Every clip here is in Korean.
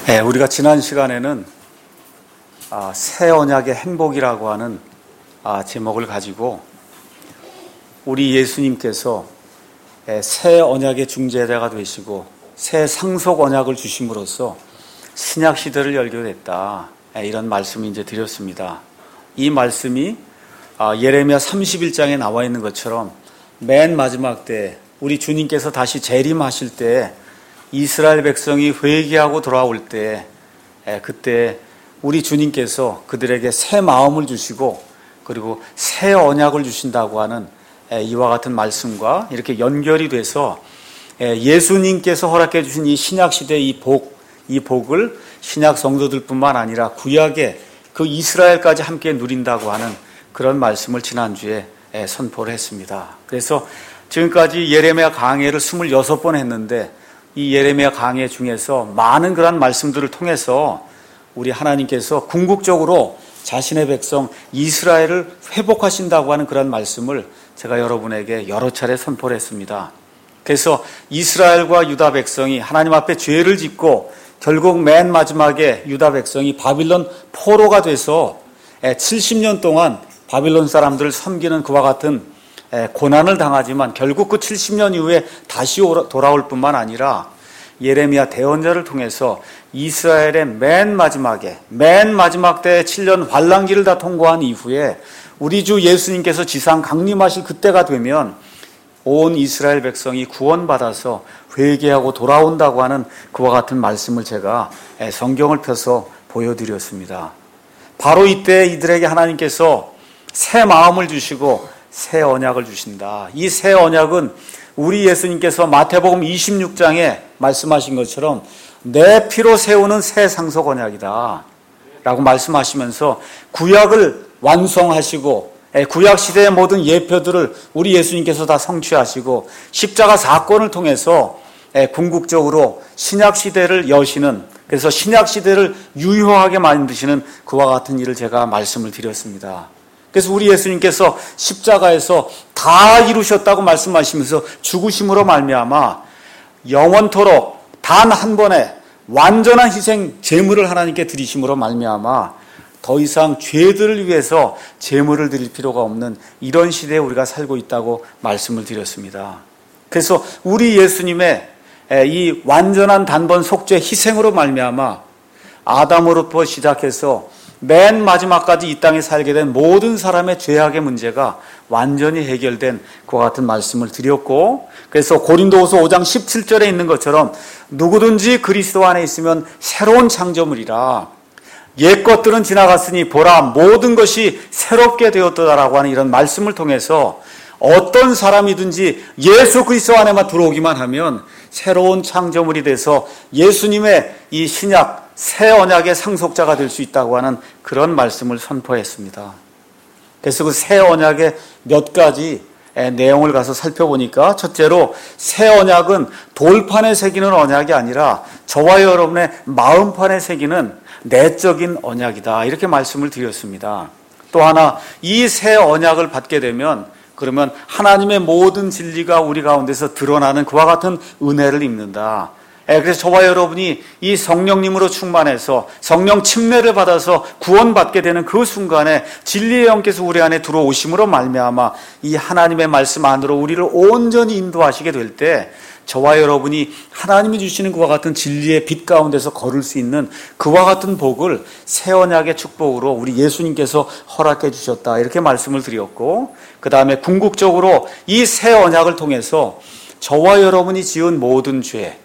네, 우리가 지난 시간에는 새 언약의 행복이라고 하는 제목을 가지고 우리 예수님께서 새 언약의 중재자가 되시고 새 상속 언약을 주심으로써 신약 시대를 열게 됐다, 이런 말씀을 이제 드렸습니다. 이 말씀이 예레미야 31장에 나와 있는 것처럼 맨 마지막 때 우리 주님께서 다시 재림하실 때 이스라엘 백성이 회개하고 돌아올 때, 그때 우리 주님께서 그들에게 새 마음을 주시고 그리고 새 언약을 주신다고 하는 이와 같은 말씀과 이렇게 연결이 돼서 예수님께서 허락해 주신 이 신약 시대의 이 복을 신약 성도들뿐만 아니라 구약의 그 이스라엘까지 함께 누린다고 하는 그런 말씀을 지난주에 선포를 했습니다. 그래서 지금까지 예레미야 강해를 26번 했는데 이 예레미야 강해 중에서 많은 그런 말씀들을 통해서 우리 하나님께서 궁극적으로 자신의 백성 이스라엘을 회복하신다고 하는 그런 말씀을 제가 여러분에게 여러 차례 선포를 했습니다. 그래서 이스라엘과 유다 백성이 하나님 앞에 죄를 짓고 결국 맨 마지막에 유다 백성이 바빌론 포로가 돼서 70년 동안 바빌론 사람들을 섬기는 그와 같은 고난을 당하지만 결국 그 70년 이후에 다시 돌아올 뿐만 아니라 예레미야 대언자를 통해서 이스라엘의 맨 마지막 때 7년 환란기를 다 통과한 이후에 우리 주 예수님께서 지상 강림하실 그때가 되면 온 이스라엘 백성이 구원받아서 회개하고 돌아온다고 하는 그와 같은 말씀을 제가 성경을 펴서 보여드렸습니다. 바로 이때 이들에게 하나님께서 새 마음을 주시고 새 언약을 주신다. 이 새 언약은 우리 예수님께서 마태복음 26장에 말씀하신 것처럼 내 피로 세우는 새 상속 언약이다 라고 말씀하시면서 구약을 완성하시고 구약 시대의 모든 예표들을 우리 예수님께서 다 성취하시고 십자가 사건을 통해서 궁극적으로 신약 시대를 여시는, 그래서 신약 시대를 유효하게 만드시는 그와 같은 일을 제가 말씀을 드렸습니다. 그래서 우리 예수님께서 십자가에서 다 이루셨다고 말씀하시면서 죽으심으로 말미암아 영원토록 단 한 번의 완전한 희생 제물을 하나님께 드리심으로 말미암아 더 이상 죄들을 위해서 제물을 드릴 필요가 없는 이런 시대에 우리가 살고 있다고 말씀을 드렸습니다. 그래서 우리 예수님의 이 완전한 단번 속죄 희생으로 말미암아 아담으로부터 시작해서 맨 마지막까지 이 땅에 살게 된 모든 사람의 죄악의 문제가 완전히 해결된 그와 같은 말씀을 드렸고, 그래서 고린도후서 5장 17절에 있는 것처럼 누구든지 그리스도 안에 있으면 새로운 창조물이라, 옛 것들은 지나갔으니 보라 모든 것이 새롭게 되었다라고 하는 이런 말씀을 통해서 어떤 사람이든지 예수 그리스도 안에만 들어오기만 하면 새로운 창조물이 돼서 예수님의 이 신약 새 언약의 상속자가 될 수 있다고 하는 그런 말씀을 선포했습니다. 그래서 그 새 언약의 몇 가지 내용을 가서 살펴보니까, 첫째로 새 언약은 돌판에 새기는 언약이 아니라 저와 여러분의 마음판에 새기는 내적인 언약이다, 이렇게 말씀을 드렸습니다. 또 하나, 이 새 언약을 받게 되면 그러면 하나님의 모든 진리가 우리 가운데서 드러나는 그와 같은 은혜를 입는다. 그래서 저와 여러분이 이 성령님으로 충만해서 성령 침례를 받아서 구원받게 되는 그 순간에 진리의 영께서 우리 안에 들어오심으로 말미암아 이 하나님의 말씀 안으로 우리를 온전히 인도하시게 될 때 저와 여러분이 하나님이 주시는 그와 같은 진리의 빛 가운데서 걸을 수 있는 그와 같은 복을 새 언약의 축복으로 우리 예수님께서 허락해 주셨다, 이렇게 말씀을 드렸고, 그 다음에 궁극적으로 이 새 언약을 통해서 저와 여러분이 지은 모든 죄,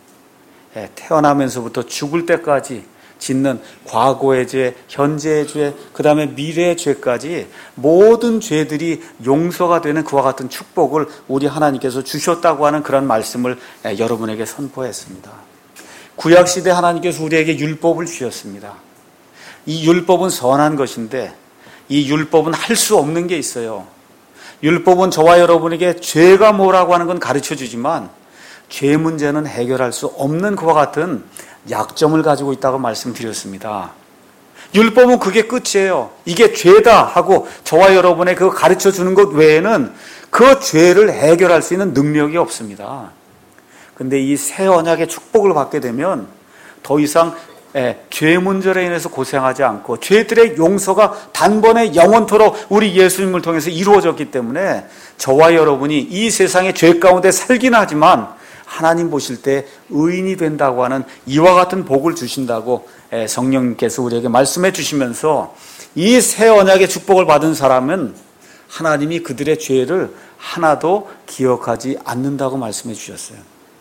태어나면서부터 죽을 때까지 짓는 과거의 죄, 현재의 죄, 그 다음에 미래의 죄까지 모든 죄들이 용서가 되는 그와 같은 축복을 우리 하나님께서 주셨다고 하는 그런 말씀을 여러분에게 선포했습니다. 구약시대 하나님께서 우리에게 율법을 주셨습니다. 이 율법은 선한 것인데 이 율법은 할 수 없는 게 있어요. 율법은 저와 여러분에게 죄가 뭐라고 하는 건 가르쳐 주지만 죄 문제는 해결할 수 없는 그와 같은 약점을 가지고 있다고 말씀드렸습니다. 율법은 그게 끝이에요. 이게 죄다 하고 저와 여러분의 그 가르쳐 주는 것 외에는 그 죄를 해결할 수 있는 능력이 없습니다. 근데 이 새 언약의 축복을 받게 되면 더 이상 죄 문제로 인해서 고생하지 않고 죄들의 용서가 단번에 영원토록 우리 예수님을 통해서 이루어졌기 때문에 저와 여러분이 이 세상의 죄 가운데 살긴 하지만 하나님 보실 때 의인이 된다고 하는 이와 같은 복을 주신다고 성령님께서 우리에게 말씀해 주시면서 이 새 언약의 축복을 받은 사람은 하나님이 그들의 죄를 하나도 기억하지 않는다고 말씀해 주셨어요.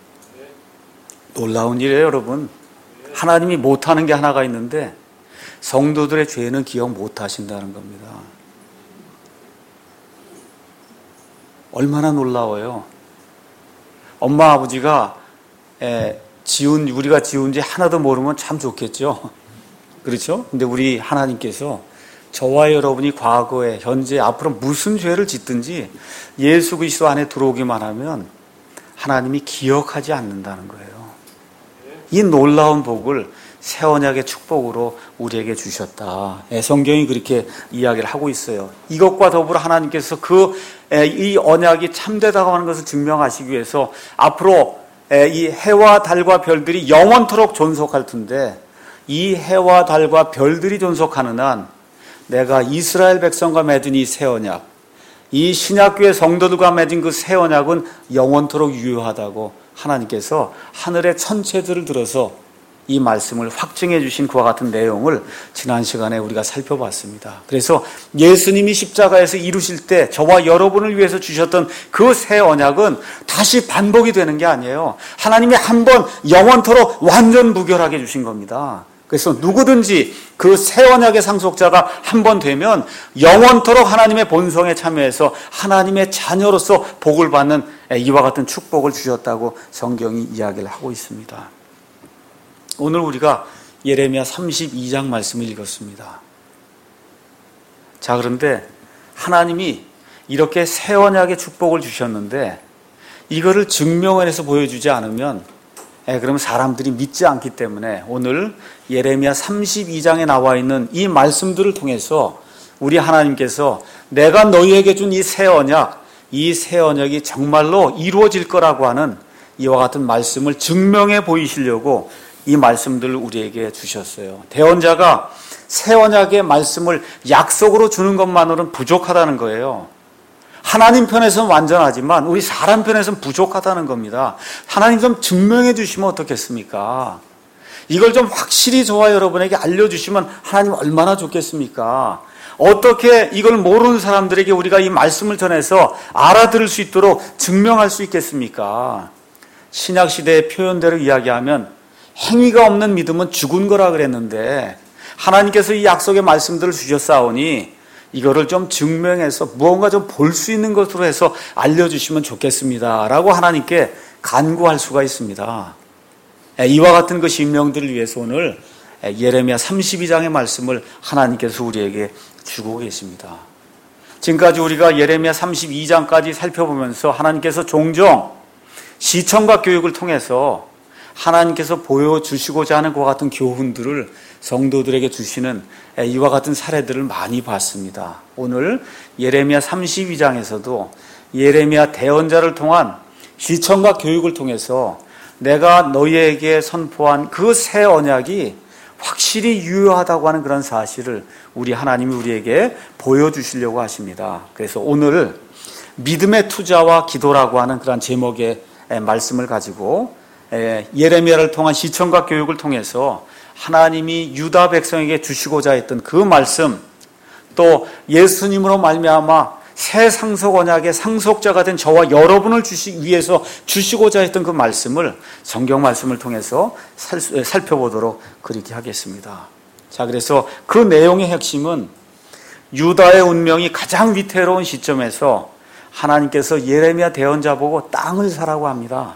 놀라운 일이에요, 여러분. 하나님이 못하는 게 하나가 있는데 성도들의 죄는 기억 못하신다는 겁니다. 얼마나 놀라워요. 엄마 아버지가 우리가 지은 죄 하나도 모르면 참 좋겠죠. 그렇죠? 근데 우리 하나님께서 저와 여러분이 과거에, 현재, 앞으로 무슨 죄를 짓든지 예수 그리스도 안에 들어오기만 하면 하나님이 기억하지 않는다는 거예요. 이 놀라운 복을 새 언약의 축복으로 우리에게 주셨다. 성경이 그렇게 이야기를 하고 있어요. 이것과 더불어 하나님께서 이 언약이 참되다고 하는 것을 증명하시기 위해서 앞으로 이 해와 달과 별들이 영원토록 존속할 텐데 이 해와 달과 별들이 존속하는 한 내가 이스라엘 백성과 맺은 이 새 언약, 이 신약교회 성도들과 맺은 그 새 언약은 영원토록 유효하다고 하나님께서 하늘의 천체들을 들어서 이 말씀을 확증해 주신 그와 같은 내용을 지난 시간에 우리가 살펴봤습니다. 그래서 예수님이 십자가에서 이루실 때 저와 여러분을 위해서 주셨던 그 새 언약은 다시 반복이 되는 게 아니에요. 하나님이 한 번 영원토록 완전 무결하게 주신 겁니다. 그래서 누구든지 그 새 언약의 상속자가 한 번 되면 영원토록 하나님의 본성에 참여해서 하나님의 자녀로서 복을 받는 이와 같은 축복을 주셨다고 성경이 이야기를 하고 있습니다. 오늘 우리가 예레미야 32장 말씀을 읽었습니다. 자, 그런데 하나님이 이렇게 새 언약의 축복을 주셨는데 이거를 증명해서 보여주지 않으면 그럼 사람들이 믿지 않기 때문에 오늘 예레미야 32장에 나와 있는 이 말씀들을 통해서 우리 하나님께서 내가 너희에게 준 이 새 언약, 이 새 언약이 정말로 이루어질 거라고 하는 이와 같은 말씀을 증명해 보이시려고 이 말씀들을 우리에게 주셨어요. 대언자가 새 언약의 말씀을 약속으로 주는 것만으로는 부족하다는 거예요. 하나님 편에서는 완전하지만 우리 사람 편에서는 부족하다는 겁니다. 하나님 좀 증명해 주시면 어떻겠습니까? 이걸 좀 확실히 저와 여러분에게 알려주시면 하나님 얼마나 좋겠습니까? 어떻게 이걸 모르는 사람들에게 우리가 이 말씀을 전해서 알아들을 수 있도록 증명할 수 있겠습니까? 신약시대의 표현대로 이야기하면 행위가 없는 믿음은 죽은 거라 그랬는데 하나님께서 이 약속의 말씀들을 주셨사오니 이거를 좀 증명해서 무언가 좀 볼 수 있는 것으로 해서 알려주시면 좋겠습니다 라고 하나님께 간구할 수가 있습니다. 이와 같은 그 심령들을 위해서 오늘 예레미야 32장의 말씀을 하나님께서 우리에게 주고 계십니다. 지금까지 우리가 예레미야 32장까지 살펴보면서 하나님께서 종종 시청각 교육을 통해서 하나님께서 보여주시고자 하는 그와 같은 교훈들을 성도들에게 주시는 이와 같은 사례들을 많이 봤습니다. 오늘 예레미야 32장에서도 예레미야 대언자를 통한 시청각 교육을 통해서 내가 너희에게 선포한 그 새 언약이 확실히 유효하다고 하는 그런 사실을 우리 하나님이 우리에게 보여주시려고 하십니다. 그래서 오늘 믿음의 투자와 기도라고 하는 그런 제목의 말씀을 가지고 예레미야를 통한 시청각 교육을 통해서 하나님이 유다 백성에게 주시고자 했던 그 말씀, 또 예수님으로 말미암아 새 상속 언약의 상속자가 된 저와 여러분을 위해서 주시고자 했던 그 말씀을 성경 말씀을 통해서 살펴보도록 그렇게 하겠습니다. 자, 그래서 그 내용의 핵심은 유다의 운명이 가장 위태로운 시점에서 하나님께서 예레미야 대언자 보고 땅을 사라고 합니다.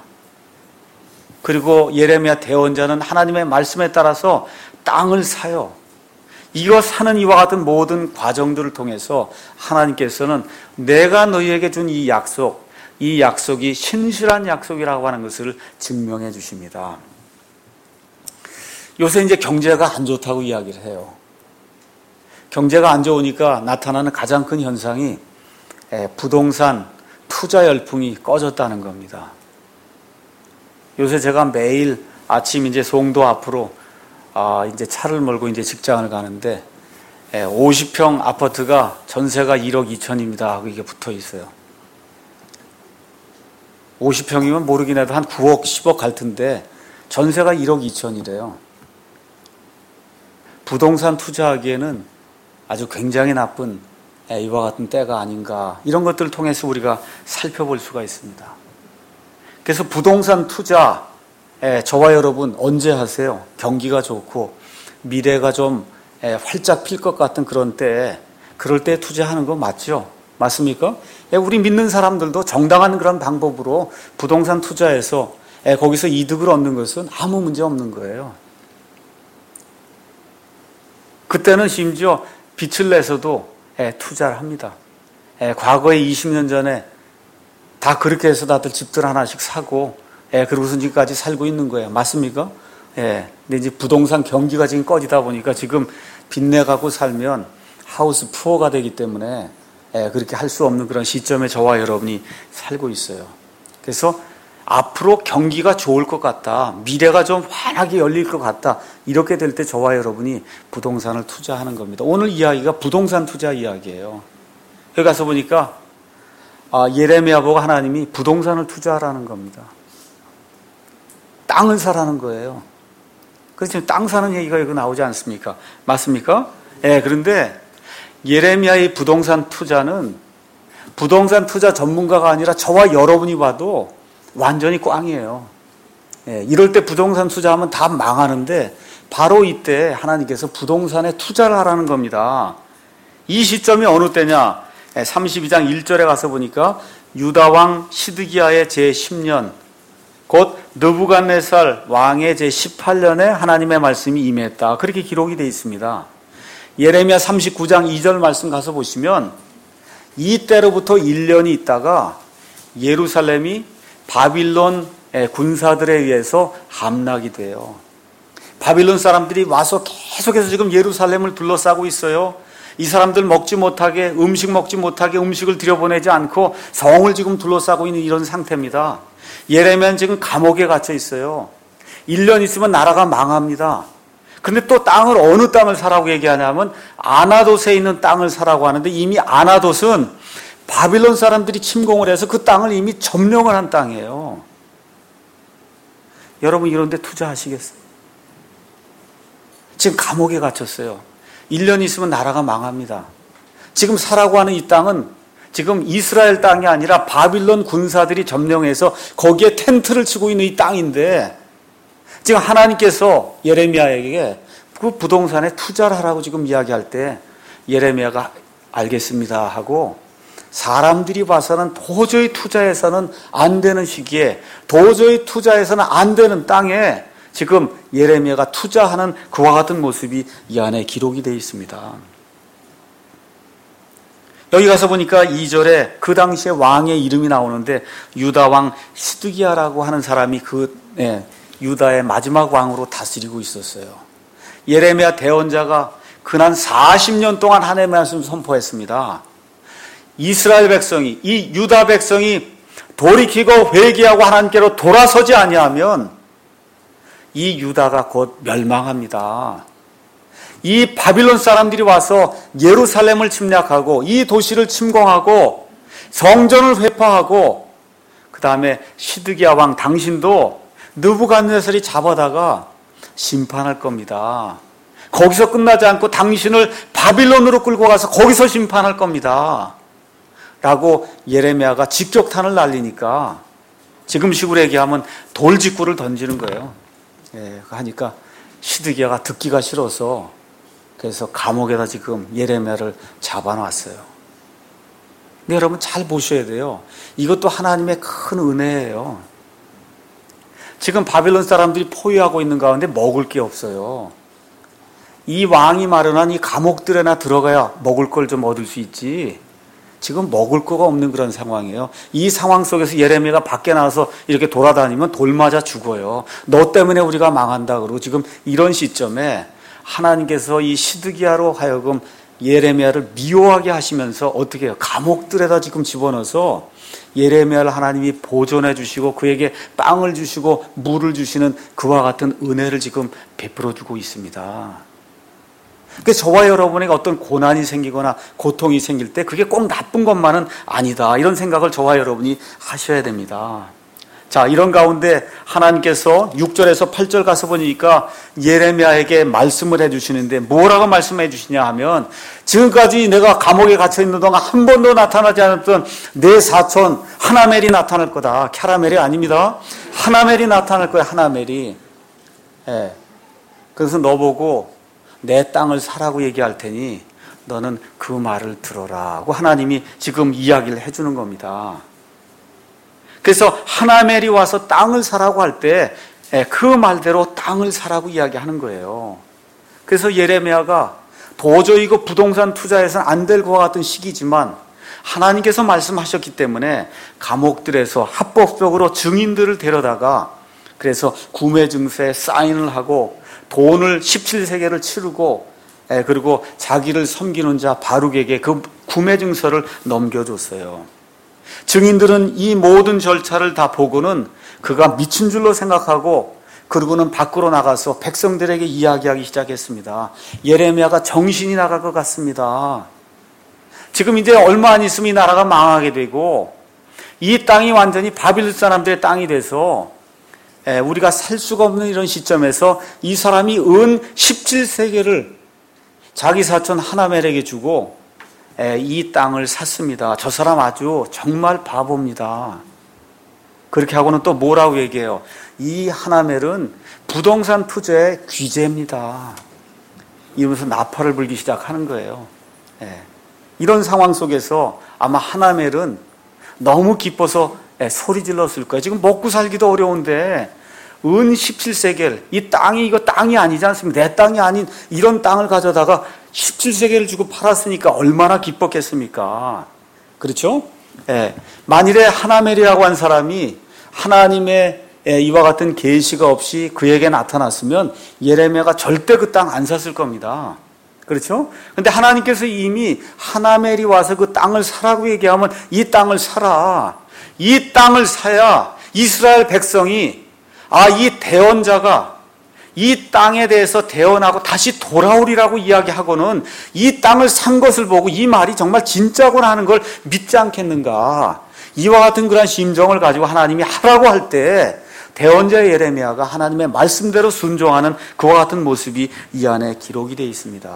그리고 예레미야 대언자는 하나님의 말씀에 따라서 땅을 사요. 이거 사는 이와 같은 모든 과정들을 통해서 하나님께서는 내가 너희에게 준 이 약속이 신실한 약속이라고 하는 것을 증명해 주십니다. 요새 이제 경제가 안 좋다고 이야기를 해요. 경제가 안 좋으니까 나타나는 가장 큰 현상이 부동산 투자 열풍이 꺼졌다는 겁니다. 요새 제가 매일 아침 이제 송도 앞으로 이제 차를 몰고 이제 직장을 가는데 50평 아파트가 전세가 1억 2천입니다 하고 이게 붙어 있어요. 50평이면 모르긴 해도 한 9억, 10억 갈 텐데 전세가 1억 2천이래요. 부동산 투자하기에는 아주 굉장히 나쁜 이와 같은 때가 아닌가, 이런 것들을 통해서 우리가 살펴볼 수가 있습니다. 그래서 부동산 투자 저와 여러분 언제 하세요? 경기가 좋고 미래가 좀 활짝 필 것 같은 그런 때에, 그럴 때 투자하는 거 맞죠? 맞습니까? 우리 믿는 사람들도 정당한 그런 방법으로 부동산 투자해서 거기서 이득을 얻는 것은 아무 문제 없는 거예요. 그때는 심지어 빚을 내서도 투자를 합니다. 과거에 20년 전에 다 그렇게 해서 다들 집들 하나씩 사고 그러고서 지금까지 살고 있는 거예요. 맞습니까? 근데 이제 부동산 경기가 지금 꺼지다 보니까 지금 빚내갖고 살면 하우스 푸어가 되기 때문에 그렇게 할 수 없는 그런 시점에 저와 여러분이 살고 있어요. 그래서 앞으로 경기가 좋을 것 같다, 미래가 좀 환하게 열릴 것 같다, 이렇게 될 때 저와 여러분이 부동산을 투자하는 겁니다. 오늘 이야기가 부동산 투자 이야기예요. 여기 가서 보니까 예레미야 보고 하나님이 부동산을 투자하라는 겁니다. 땅을 사라는 거예요. 그래서 지금 땅 사는 얘기가 여기 나오지 않습니까? 맞습니까? 그런데 예레미야의 부동산 투자는 부동산 투자 전문가가 아니라 저와 여러분이 봐도 완전히 꽝이에요. 이럴 때 부동산 투자하면 다 망하는데 바로 이때 하나님께서 부동산에 투자를 하라는 겁니다. 이 시점이 어느 때냐? 32장 1절에 가서 보니까 유다왕 시드기야의 제10년, 곧 느부갓네살 왕의 제18년에 하나님의 말씀이 임했다, 그렇게 기록이 되어 있습니다. 예레미야 39장 2절 말씀 가서 보시면 이때로부터 1년이 있다가 예루살렘이 바빌론 군사들에 의해서 함락이 돼요. 바빌론 사람들이 와서 계속해서 지금 예루살렘을 둘러싸고 있어요. 이 사람들 먹지 못하게, 음식 먹지 못하게 음식을 들여보내지 않고 성을 지금 둘러싸고 있는 이런 상태입니다. 예레미야는 지금 감옥에 갇혀 있어요. 1년 있으면 나라가 망합니다. 근데 또 땅을, 어느 땅을 사라고 얘기하냐면 아나돗에 있는 땅을 사라고 하는데, 이미 아나돗은 바빌론 사람들이 침공을 해서 그 땅을 이미 점령을 한 땅이에요. 여러분 이런 데 투자하시겠어요? 지금 감옥에 갇혔어요. 1년 있으면 나라가 망합니다. 지금 사라고 하는 이 땅은 지금 이스라엘 땅이 아니라 바빌론 군사들이 점령해서 거기에 텐트를 치고 있는 이 땅인데, 지금 하나님께서 예레미야에게 그 부동산에 투자를 하라고 지금 이야기할 때 예레미야가 알겠습니다 하고, 사람들이 봐서는 도저히 투자해서는 안 되는 시기에, 도저히 투자해서는 안 되는 땅에 지금 예레미야가 투자하는 그와 같은 모습이 이 안에 기록이 되어 있습니다. 여기 가서 보니까 2절에 그 당시에 왕의 이름이 나오는데 유다 왕 시드기야라고 하는 사람이 유다의 마지막 왕으로 다스리고 있었어요. 예레미야 대언자가 근한 40년 동안 하나님의 말씀을 선포했습니다. 이스라엘 백성이, 이 유다 백성이 돌이키고 회개하고 하나님께로 돌아서지 아니하면 이 유다가 곧 멸망합니다. 이 바빌론 사람들이 와서 예루살렘을 침략하고 이 도시를 침공하고 성전을 회파하고, 그 다음에 시드기야 왕 당신도 느부갓네살이 잡아다가 심판할 겁니다. 거기서 끝나지 않고 당신을 바빌론으로 끌고 가서 거기서 심판할 겁니다 라고 예레미야가 직격탄을 날리니까, 지금식으로 얘기하면 돌직구를 던지는 거예요. 하니까 시드기야가 듣기가 싫어서 그래서 감옥에다 지금 예레미야를 잡아놨어요. 근데 여러분 잘 보셔야 돼요. 이것도 하나님의 큰 은혜예요. 지금 바빌론 사람들이 포위하고 있는 가운데 먹을 게 없어요. 이 왕이 마련한 이 감옥들에나 들어가야 먹을 걸 좀 얻을 수 있지, 지금 먹을 거가 없는 그런 상황이에요. 이 상황 속에서 예레미야가 밖에 나와서 이렇게 돌아다니면 돌 맞아 죽어요. 너 때문에 우리가 망한다 그러고, 지금 이런 시점에 하나님께서 이 시드기야로 하여금 예레미야를 미워하게 하시면서 어떻게 해요? 감옥들에다 지금 집어넣어서 예레미야를 하나님이 보존해 주시고 그에게 빵을 주시고 물을 주시는 그와 같은 은혜를 지금 베풀어 주고 있습니다. 그래서 저와 여러분에게 어떤 고난이 생기거나 고통이 생길 때 그게 꼭 나쁜 것만은 아니다. 이런 생각을 저와 여러분이 하셔야 됩니다. 자, 이런 가운데 하나님께서 6절에서 8절 가서 보니까 예레미야에게 말씀을 해주시는데 뭐라고 말씀해 주시냐 하면 지금까지 내가 감옥에 갇혀 있는 동안 한 번도 나타나지 않았던 내 사촌 하나멜이 나타날 거다. 캐라멜이 아닙니다. 하나멜이 나타날 거야. 하나멜이. 예. 그래서 너 보고 내 땅을 사라고 얘기할 테니 너는 그 말을 들어라 하고 하나님이 지금 이야기를 해주는 겁니다. 그래서 하나멜이 와서 땅을 사라고 할 때 그 말대로 땅을 사라고 이야기하는 거예요. 그래서 예레미야가 도저히 이거 부동산 투자해서는 안 될 것 같은 시기지만 하나님께서 말씀하셨기 때문에 감옥들에서 합법적으로 증인들을 데려다가 그래서 구매 증서에 사인을 하고 돈을 17세겔을 치르고 그리고 자기를 섬기는 자 바룩에게 그 구매 증서를 넘겨줬어요. 증인들은 이 모든 절차를 다 보고는 그가 미친 줄로 생각하고 그러고는 밖으로 나가서 백성들에게 이야기하기 시작했습니다. 예레미야가 정신이 나갈 것 같습니다. 지금 이제 얼마 안 있으면 이 나라가 망하게 되고 이 땅이 완전히 바빌론 사람들의 땅이 돼서 우리가 살 수가 없는 이런 시점에서 이 사람이 은 17세겔을 자기 사촌 하나멜에게 주고 이 땅을 샀습니다. 저 사람 아주 정말 바보입니다. 그렇게 하고는 또 뭐라고 얘기해요? 이 하나멜은 부동산 투자의 귀재입니다. 이러면서 나팔을 불기 시작하는 거예요. 이런 상황 속에서 아마 하나멜은 너무 기뻐서 소리 질렀을 거예요. 지금 먹고 살기도 어려운데 은 17세겔 이 땅이 이거 땅이 아니지 않습니까? 내 땅이 아닌 이런 땅을 가져다가 17세겔을 주고 팔았으니까 얼마나 기뻤겠습니까? 그렇죠? 만일에 하나멜이라고 한 사람이 하나님의 이와 같은 계시가 없이 그에게 나타났으면 예레미야가 절대 그 땅 안 샀을 겁니다. 그렇죠? 근데 하나님께서 이미 하나멜이 와서 그 땅을 사라고 얘기하면 이 땅을 사라. 이 땅을 사야 이스라엘 백성이 이 대언자가 이 땅에 대해서 대언하고 다시 돌아오리라고 이야기하고는 이 땅을 산 것을 보고 이 말이 정말 진짜구나 하는 걸 믿지 않겠는가. 이와 같은 그런 심정을 가지고 하나님이 하라고 할 때 대언자 예레미야가 하나님의 말씀대로 순종하는 그와 같은 모습이 이 안에 기록이 되어 있습니다.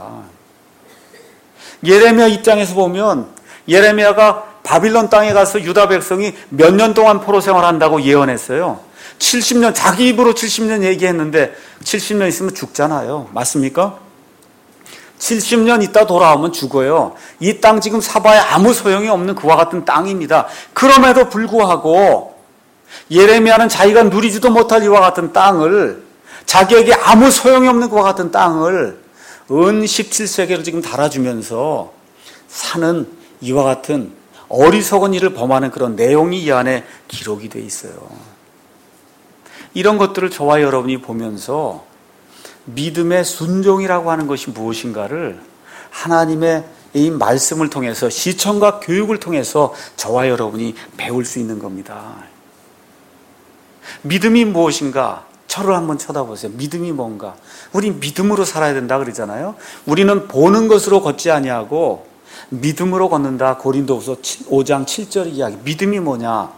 예레미야 입장에서 보면 예레미야가 바빌론 땅에 가서 유다 백성이 몇 년 동안 포로 생활한다고 예언했어요. 70년, 자기 입으로 70년 얘기했는데 70년 있으면 죽잖아요. 맞습니까? 70년 있다 돌아오면 죽어요. 이 땅 지금 사봐야 아무 소용이 없는 그와 같은 땅입니다. 그럼에도 불구하고 예레미야는 자기가 누리지도 못할 이와 같은 땅을 자기에게 아무 소용이 없는 그와 같은 땅을 은 17세기로 지금 달아주면서 사는 이와 같은 어리석은 일을 범하는 그런 내용이 이 안에 기록이 되어 있어요. 이런 것들을 저와 여러분이 보면서 믿음의 순종이라고 하는 것이 무엇인가를 하나님의 이 말씀을 통해서 시청과 교육을 통해서 저와 여러분이 배울 수 있는 겁니다. 믿음이 무엇인가? 저를 한번 쳐다보세요. 믿음이 뭔가? 우리 믿음으로 살아야 된다 그러잖아요. 우리는 보는 것으로 걷지 아니하고 믿음으로 걷는다. 고린도후서 5장 7절 이야기. 믿음이 뭐냐?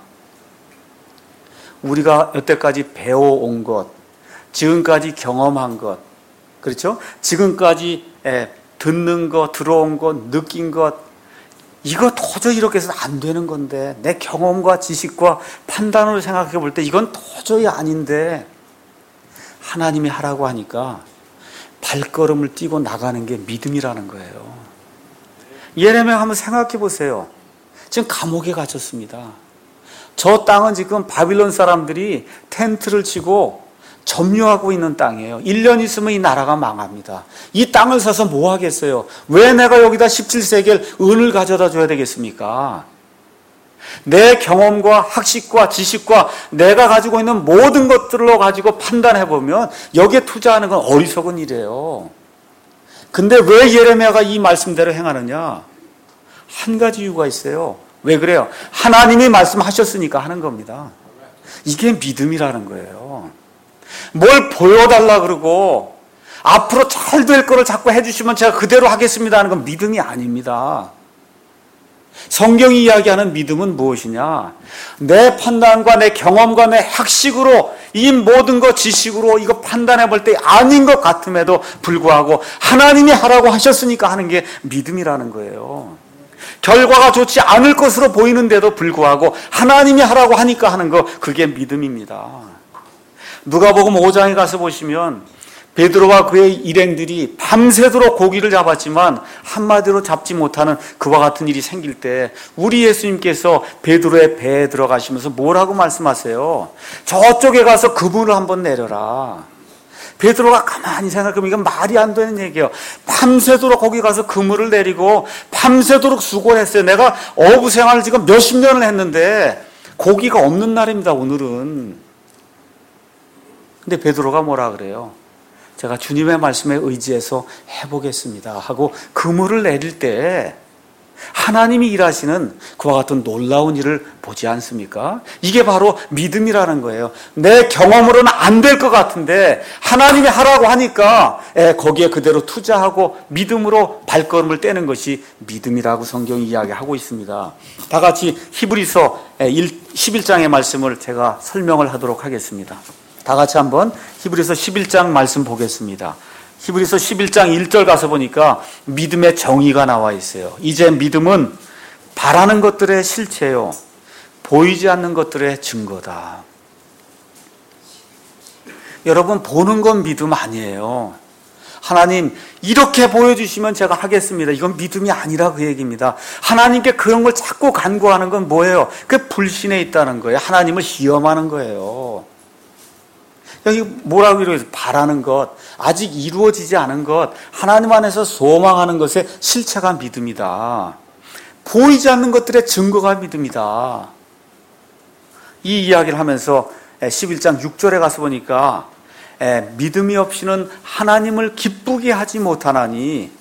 우리가 여태까지 배워온 것, 지금까지 경험한 것, 그렇죠? 지금까지 듣는 것, 들어온 것, 느낀 것, 이거 도저히 이렇게 해서는 안 되는 건데 내 경험과 지식과 판단으로 생각해 볼 때 이건 도저히 아닌데 하나님이 하라고 하니까 발걸음을 띄고 나가는 게 믿음이라는 거예요. 예레미야 한번 생각해 보세요. 지금 감옥에 갇혔습니다. 저 땅은 지금 바빌론 사람들이 텐트를 치고 점유하고 있는 땅이에요. 1년 있으면 이 나라가 망합니다. 이 땅을 사서 뭐 하겠어요? 왜 내가 여기다 17세겔 은을 가져다 줘야 되겠습니까? 내 경험과 학식과 지식과 내가 가지고 있는 모든 것들로 가지고 판단해 보면 여기에 투자하는 건 어리석은 일이에요. 근데 왜 예레미야가 이 말씀대로 행하느냐? 한 가지 이유가 있어요. 왜 그래요? 하나님이 말씀하셨으니까 하는 겁니다. 이게 믿음이라는 거예요. 뭘 보여달라 그러고 앞으로 잘 될 거를 자꾸 해주시면 제가 그대로 하겠습니다 하는 건 믿음이 아닙니다. 성경이 이야기하는 믿음은 무엇이냐? 내 판단과 내 경험과 내 학식으로 이 모든 것 지식으로 이거 판단해 볼 때 아닌 것 같음에도 불구하고 하나님이 하라고 하셨으니까 하는 게 믿음이라는 거예요. 결과가 좋지 않을 것으로 보이는데도 불구하고 하나님이 하라고 하니까 하는 거, 그게 믿음입니다. 누가복음 5장에 가서 보시면 베드로와 그의 일행들이 밤새도록 고기를 잡았지만 한마디로 잡지 못하는 그와 같은 일이 생길 때 우리 예수님께서 베드로의 배에 들어가시면서 뭐라고 말씀하세요? 저쪽에 가서 그물을 한번 내려라. 베드로가 가만히 생각하면 이건 말이 안 되는 얘기예요. 밤새도록 거기 가서 그물을 내리고 밤새도록 수고를 했어요. 내가 어부 생활을 지금 몇십 년을 했는데 고기가 없는 날입니다, 오늘은. 근데 베드로가 뭐라 그래요? 제가 주님의 말씀에 의지해서 해보겠습니다 하고 그물을 내릴 때 하나님이 일하시는 그와 같은 놀라운 일을 보지 않습니까? 이게 바로 믿음이라는 거예요. 내 경험으로는 안 될 것 같은데 하나님이 하라고 하니까 거기에 그대로 투자하고 믿음으로 발걸음을 떼는 것이 믿음이라고 성경이 이야기하고 있습니다. 다 같이 히브리서 11장의 말씀을 제가 설명을 하도록 하겠습니다. 다 같이 한번 히브리서 11장 말씀 보겠습니다. 히브리서 11장 1절 가서 보니까 믿음의 정의가 나와 있어요. 이제 믿음은 바라는 것들의 실체요, 보이지 않는 것들의 증거다. 여러분, 보는 건 믿음 아니에요. 하나님 이렇게 보여주시면 제가 하겠습니다. 이건 믿음이 아니라 그 얘기입니다. 하나님께 그런 걸 자꾸 간구하는 건 뭐예요? 그게 불신에 있다는 거예요. 하나님을 시험하는 거예요. 여기 뭐라고 이러겠어요? 바라는 것, 아직 이루어지지 않은 것, 하나님 안에서 소망하는 것의 실체가 믿음이다. 보이지 않는 것들의 증거가 믿음이다. 이 이야기를 하면서 11장 6절에 가서 보니까 믿음이 없이는 하나님을 기쁘게 하지 못하나니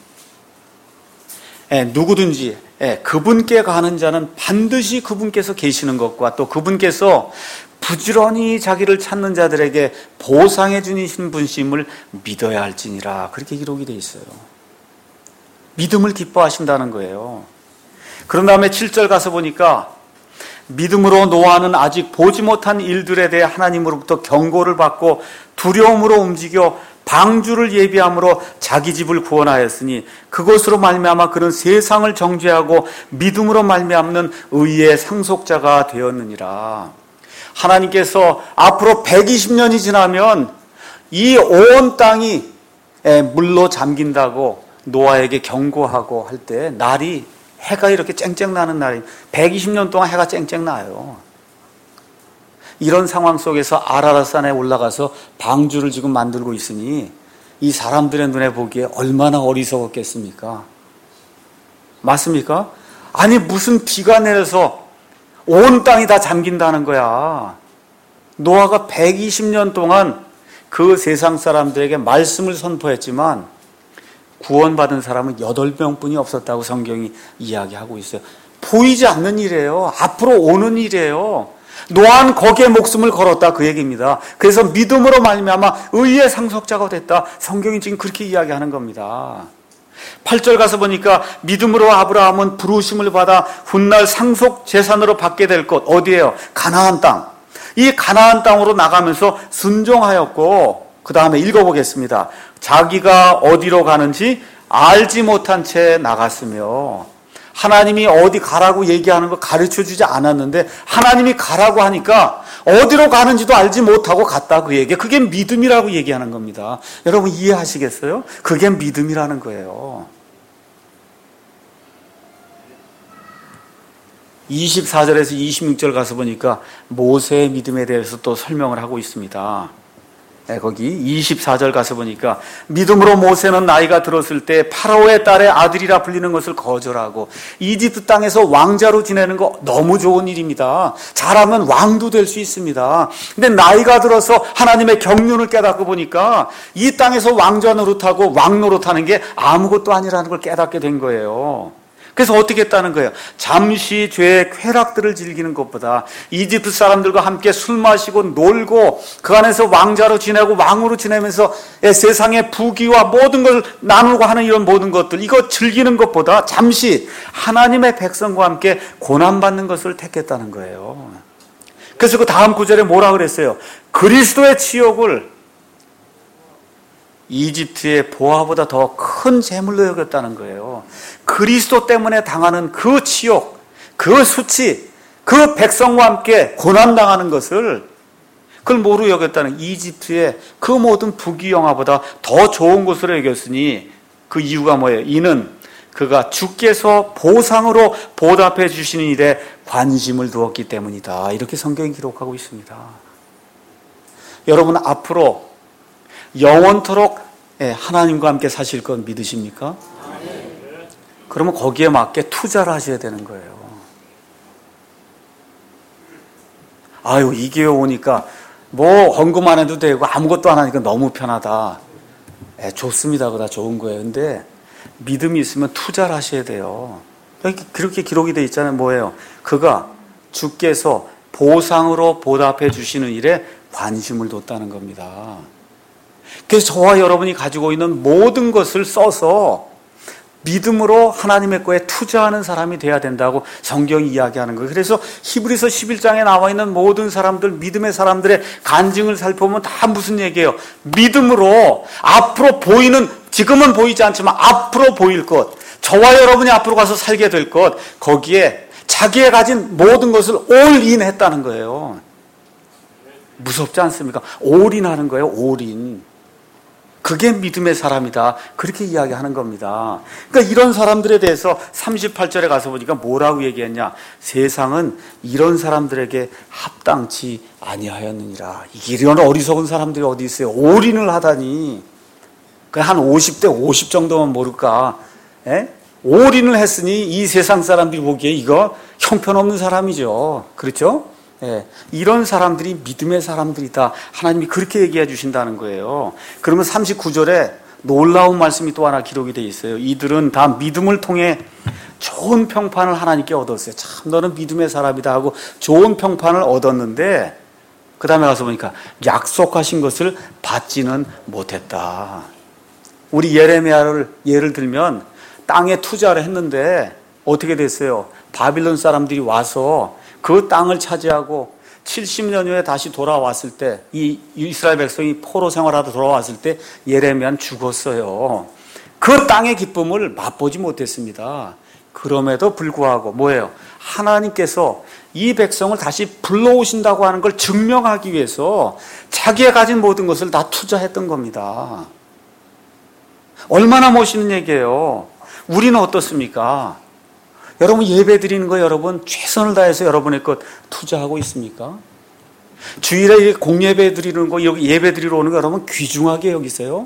누구든지 그분께 가는 자는 반드시 그분께서 계시는 것과 또 그분께서 부지런히 자기를 찾는 자들에게 보상해 주신 분심을 믿어야 할지니라. 그렇게 기록이 되어 있어요. 믿음을 기뻐하신다는 거예요. 그런 다음에 7절 가서 보니까 믿음으로 노아는 아직 보지 못한 일들에 대해 하나님으로부터 경고를 받고 두려움으로 움직여 방주를 예비함으로 자기 집을 구원하였으니 그것으로 말미암아 그는 세상을 정죄하고 믿음으로 말미암는 의의 상속자가 되었느니라. 하나님께서 앞으로 120년이 지나면 이 온 땅이 물로 잠긴다고 노아에게 경고하고 할 때 날이, 해가 이렇게 쨍쨍 나는 날이 120년 동안 해가 쨍쨍 나요. 이런 상황 속에서 아라랏산에 올라가서 방주를 지금 만들고 있으니 이 사람들의 눈에 보기에 얼마나 어리석었겠습니까? 맞습니까? 아니 무슨 비가 내려서 온 땅이 다 잠긴다는 거야. 노아가 120년 동안 그 세상 사람들에게 말씀을 선포했지만 구원받은 사람은 8명뿐이 없었다고 성경이 이야기하고 있어요. 보이지 않는 일이에요. 앞으로 오는 일이에요. 노아는 거기에 목숨을 걸었다, 그 얘기입니다. 그래서 믿음으로 말미암아 의의 상속자가 됐다. 성경이 지금 그렇게 이야기하는 겁니다. 8절 가서 보니까 믿음으로 아브라함은 부르심을 받아 훗날 상속 재산으로 받게 될 곳, 어디예요? 가나안 땅. 이 가나안 땅으로 나가면서 순종하였고, 그 다음에 읽어보겠습니다. 자기가 어디로 가는지 알지 못한 채 나갔으며, 하나님이 어디 가라고 얘기하는 거 가르쳐주지 않았는데 하나님이 가라고 하니까 어디로 가는지도 알지 못하고 갔다, 그 얘기. 그게 믿음이라고 얘기하는 겁니다. 여러분 이해하시겠어요? 그게 믿음이라는 거예요. 24절에서 26절 가서 보니까 모세의 믿음에 대해서 또 설명을 하고 있습니다. 거기 24절 가서 보니까 믿음으로 모세는 나이가 들었을 때 파라오의 딸의 아들이라 불리는 것을 거절하고 이집트 땅에서 왕자로 지내는 거 너무 좋은 일입니다. 잘하면 왕도 될 수 있습니다. 근데 나이가 들어서 하나님의 경륜을 깨닫고 보니까 이 땅에서 왕자 노릇하고 왕 노릇하는 게 아무것도 아니라는 걸 깨닫게 된 거예요. 그래서 어떻게 했다는 거예요? 잠시 죄의 쾌락들을 즐기는 것보다 이집트 사람들과 함께 술 마시고 놀고 그 안에서 왕자로 지내고 왕으로 지내면서 세상의 부귀와 모든 걸 나누고 하는 이런 모든 것들, 이거 즐기는 것보다 잠시 하나님의 백성과 함께 고난받는 것을 택했다는 거예요. 그래서 그 다음 구절에 뭐라 그랬어요? 그리스도의 치욕을 이집트의 보화보다 더 큰 재물로 여겼다는 거예요. 그리스도 때문에 당하는 그 치욕, 그 수치, 그 백성과 함께 고난당하는 것을 그걸 뭐로 여겼다는, 이집트의 그 모든 부귀영화보다 더 좋은 것으로 여겼으니 그 이유가 뭐예요? 이는 그가 주께서 보상으로 보답해 주시는 일에 관심을 두었기 때문이다. 이렇게 성경이 기록하고 있습니다. 여러분 앞으로 영원토록 하나님과 함께 사실 건 믿으십니까? 그러면 거기에 맞게 투자를 하셔야 되는 거예요. 아유, 이 교회 오니까 뭐 헌금 안 해도 되고 아무것도 안 하니까 너무 편하다. 좋습니다. 그다 좋은 거예요. 근데 믿음이 있으면 투자를 하셔야 돼요. 그렇게 기록이 되어 있잖아요. 뭐예요? 그가 주께서 보상으로 보답해 주시는 일에 관심을 뒀다는 겁니다. 그래서 저와 여러분이 가지고 있는 모든 것을 써서 믿음으로 하나님의 거에 투자하는 사람이 돼야 된다고 성경이 이야기하는 거예요. 그래서 히브리서 11장에 나와 있는 모든 사람들, 믿음의 사람들의 간증을 살펴보면 다 무슨 얘기예요? 믿음으로 앞으로 보이는, 지금은 보이지 않지만 앞으로 보일 것, 저와 여러분이 앞으로 가서 살게 될 것, 거기에 자기의 가진 모든 것을 올인 했다는 거예요. 무섭지 않습니까? 올인하는 거예요. 올인. 그게 믿음의 사람이다. 그렇게 이야기하는 겁니다. 그러니까 이런 사람들에 대해서 38절에 가서 보니까 뭐라고 얘기했냐? 세상은 이런 사람들에게 합당치 아니하였느니라. 이런 어리석은 사람들이 어디 있어요? 올인을 하다니. 한 50대 50 정도만 모를까? 올인을 했으니 이 세상 사람들이 보기에 이거 형편없는 사람이죠. 그렇죠? 이런 사람들이 믿음의 사람들이다. 하나님이 그렇게 얘기해 주신다는 거예요. 그러면 39절에 놀라운 말씀이 또 하나 기록이 되어 있어요. 이들은 다 믿음을 통해 좋은 평판을 하나님께 얻었어요. 참 너는 믿음의 사람이다 하고 좋은 평판을 얻었는데 그 다음에 가서 보니까 약속하신 것을 받지는 못했다. 우리 예레미야를 예를 들면 땅에 투자를 했는데 어떻게 됐어요? 바빌론 사람들이 와서 그 땅을 차지하고 70년 후에 다시 돌아왔을 때, 이 이스라엘 백성이 포로 생활하다 돌아왔을 때 예레미야는 죽었어요. 그 땅의 기쁨을 맛보지 못했습니다. 그럼에도 불구하고 뭐예요? 하나님께서 이 백성을 다시 불러오신다고 하는 걸 증명하기 위해서 자기가 가진 모든 것을 다 투자했던 겁니다. 얼마나 멋있는 얘기예요. 우리는 어떻습니까? 여러분 예배 드리는 거 여러분 최선을 다해서 여러분의 것 투자하고 있습니까? 주일에 공예배 드리는 거, 여기 예배 드리러 오는 거 여러분 귀중하게 여기세요?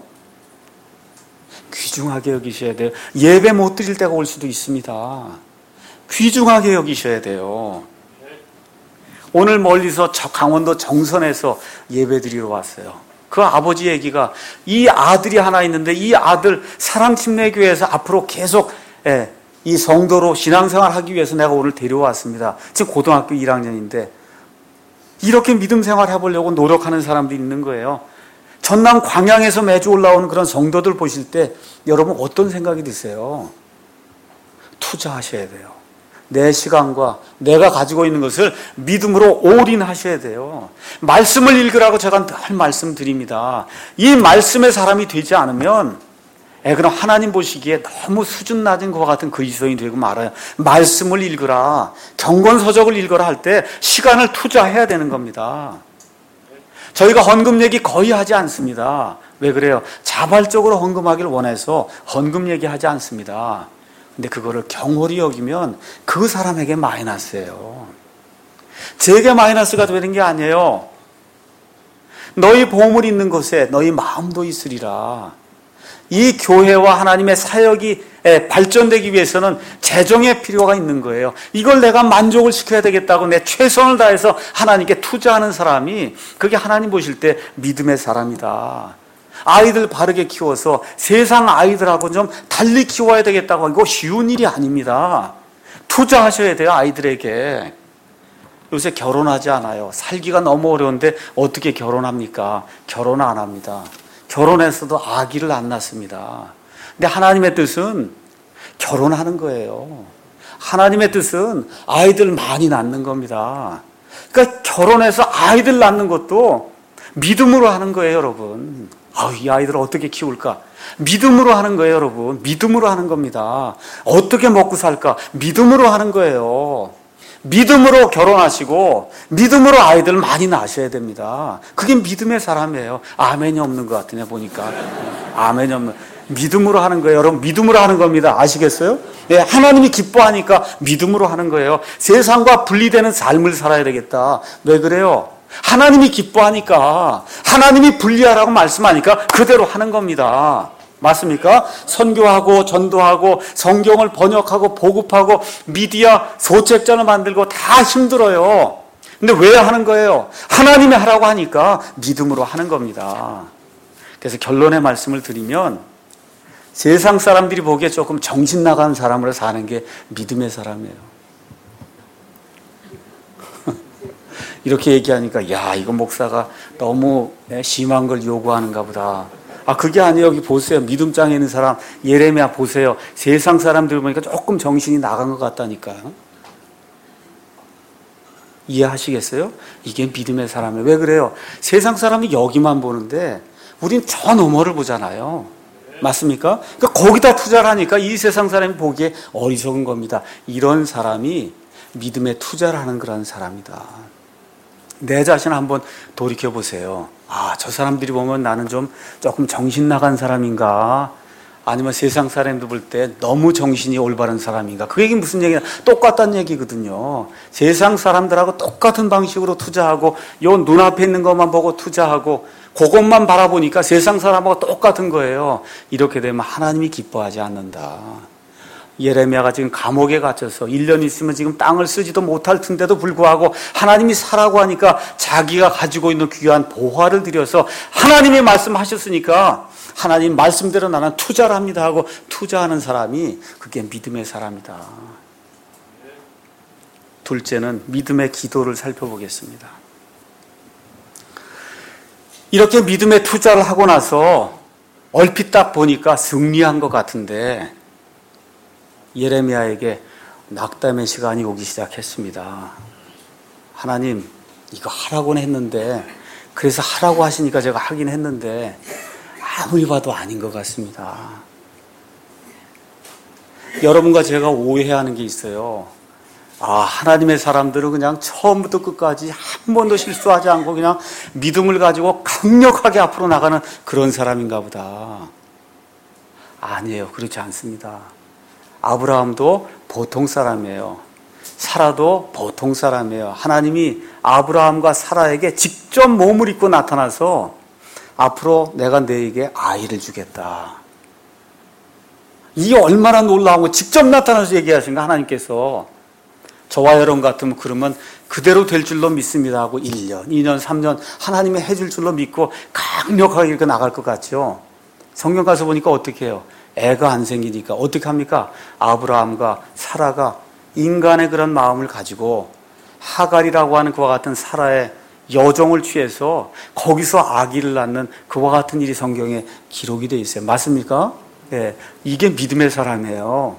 귀중하게 여기셔야 돼요. 예배 못 드릴 때가 올 수도 있습니다. 귀중하게 여기셔야 돼요. 오늘 멀리서 강원도 정선에서 예배 드리러 왔어요. 그 아버지 얘기가 이 아들이 하나 있는데 이 아들 사랑침례교회에서 앞으로 계속 이 성도로 신앙생활 하기 위해서 내가 오늘 데려왔습니다. 지금 고등학교 1학년인데 이렇게 믿음 생활 해보려고 노력하는 사람들이 있는 거예요. 전남 광양에서 매주 올라오는 그런 성도들 보실 때 여러분 어떤 생각이 드세요? 투자하셔야 돼요. 내 시간과 내가 가지고 있는 것을 믿음으로 올인하셔야 돼요. 말씀을 읽으라고 제가 늘 말씀드립니다. 이 말씀의 사람이 되지 않으면 그럼 하나님 보시기에 너무 수준 낮은 것 같은 그리스도인이 되고 말아요. 말씀을 읽으라, 경건서적을 읽으라 할 때 시간을 투자해야 되는 겁니다. 저희가 헌금 얘기 거의 하지 않습니다. 왜 그래요? 자발적으로 헌금하기를 원해서 헌금 얘기하지 않습니다. 근데 그거를 경홀히 여기면 그 사람에게 마이너스예요. 제게 마이너스가 되는 게 아니에요. 너희 보물 있는 곳에 너희 마음도 있으리라. 이 교회와 하나님의 사역이 발전되기 위해서는 재정의 필요가 있는 거예요. 이걸 내가 만족을 시켜야 되겠다고 내 최선을 다해서 하나님께 투자하는 사람이, 그게 하나님 보실 때 믿음의 사람이다. 아이들 바르게 키워서 세상 아이들하고 좀 달리 키워야 되겠다고, 이거 쉬운 일이 아닙니다. 투자하셔야 돼요, 아이들에게. 요새 결혼하지 않아요. 살기가 너무 어려운데 어떻게 결혼합니까? 결혼 안 합니다. 결혼해서도 아기를 안 낳습니다. 근데 하나님의 뜻은 결혼하는 거예요. 하나님의 뜻은 아이들 많이 낳는 겁니다. 그러니까 결혼해서 아이들 낳는 것도 믿음으로 하는 거예요, 여러분. 이 아이들을 어떻게 키울까? 믿음으로 하는 거예요, 여러분. 믿음으로 하는 겁니다. 어떻게 먹고 살까? 믿음으로 하는 거예요. 믿음으로 결혼하시고 믿음으로 아이들 많이 낳으셔야 됩니다. 그게 믿음의 사람이에요. 아멘이 없는 것 같으네 보니까. 아멘이 없는. 믿음으로 하는 거예요. 여러분, 믿음으로 하는 겁니다. 아시겠어요? 예, 하나님이 기뻐하니까 믿음으로 하는 거예요. 세상과 분리되는 삶을 살아야 되겠다. 왜 그래요? 하나님이 기뻐하니까, 하나님이 분리하라고 말씀하니까 그대로 하는 겁니다. 맞습니까? 선교하고 전도하고 성경을 번역하고 보급하고 미디어 소책자를 만들고 다 힘들어요. 근데 왜 하는 거예요? 하나님이 하라고 하니까 믿음으로 하는 겁니다. 그래서 결론의 말씀을 드리면, 세상 사람들이 보기에 조금 정신 나간 사람으로 사는 게 믿음의 사람이에요. 이렇게 얘기하니까 야, 이거 목사가 너무 심한 걸 요구하는가 보다. 그게 아니에요. 여기 보세요. 믿음장에 있는 사람 예레미야 보세요. 세상 사람들 보니까 조금 정신이 나간 것 같다니까요. 이해하시겠어요? 이게 믿음의 사람이에요. 왜 그래요? 세상 사람이 여기만 보는데 우린 저 너머를 보잖아요. 맞습니까? 그러니까 거기다 투자를 하니까 이 세상 사람이 보기에 어리석은 겁니다. 이런 사람이 믿음에 투자를 하는 그런 사람이다. 내 자신을 한번 돌이켜보세요. 저 사람들이 보면 나는 조금 정신 나간 사람인가? 아니면 세상 사람들 볼 때 너무 정신이 올바른 사람인가? 그 얘기는 무슨 얘기냐? 똑같다는 얘기거든요. 세상 사람들하고 똑같은 방식으로 투자하고, 요 눈앞에 있는 것만 보고 투자하고, 그것만 바라보니까 세상 사람하고 똑같은 거예요. 이렇게 되면 하나님이 기뻐하지 않는다. 예레미야가 지금 감옥에 갇혀서 1년 있으면 지금 땅을 쓰지도 못할 텐데도 불구하고 하나님이 사라고 하니까 자기가 가지고 있는 귀한 보화를 들여서 하나님이 말씀하셨으니까 하나님 말씀대로 나는 투자를 합니다 하고 투자하는 사람이, 그게 믿음의 사람이다. 둘째는 믿음의 기도를 살펴보겠습니다. 이렇게 믿음의 투자를 하고 나서 얼핏 딱 보니까 승리한 것 같은데 예레미야에게 낙담의 시간이 오기 시작했습니다. 하나님, 이거 하라고는 했는데, 그래서 하라고 하시니까 제가 하긴 했는데 아무리 봐도 아닌 것 같습니다. 여러분과 제가 오해하는 게 있어요. 하나님의 사람들은 그냥 처음부터 끝까지 한 번도 실수하지 않고 그냥 믿음을 가지고 강력하게 앞으로 나가는 그런 사람인가 보다. 아니에요. 그렇지 않습니다. 아브라함도 보통 사람이에요. 사라도 보통 사람이에요. 하나님이 아브라함과 사라에게 직접 몸을 입고 나타나서 앞으로 내가 너에게 아이를 주겠다. 이게 얼마나 놀라운 거, 직접 나타나서 얘기하신 거 하나님께서. 저와 여러분 같으면 그러면 그대로 될 줄로 믿습니다 하고 1년, 2년, 3년 하나님이 해줄 줄로 믿고 강력하게 이렇게 나갈 것 같죠. 성경 가서 보니까 어떻게 해요? 애가 안 생기니까 어떻게 합니까? 아브라함과 사라가 인간의 그런 마음을 가지고 하갈이라고 하는 그와 같은 사라의 여종을 취해서 거기서 아기를 낳는 그와 같은 일이 성경에 기록이 되어 있어요. 맞습니까? 예, 이게 믿음의 사람이에요.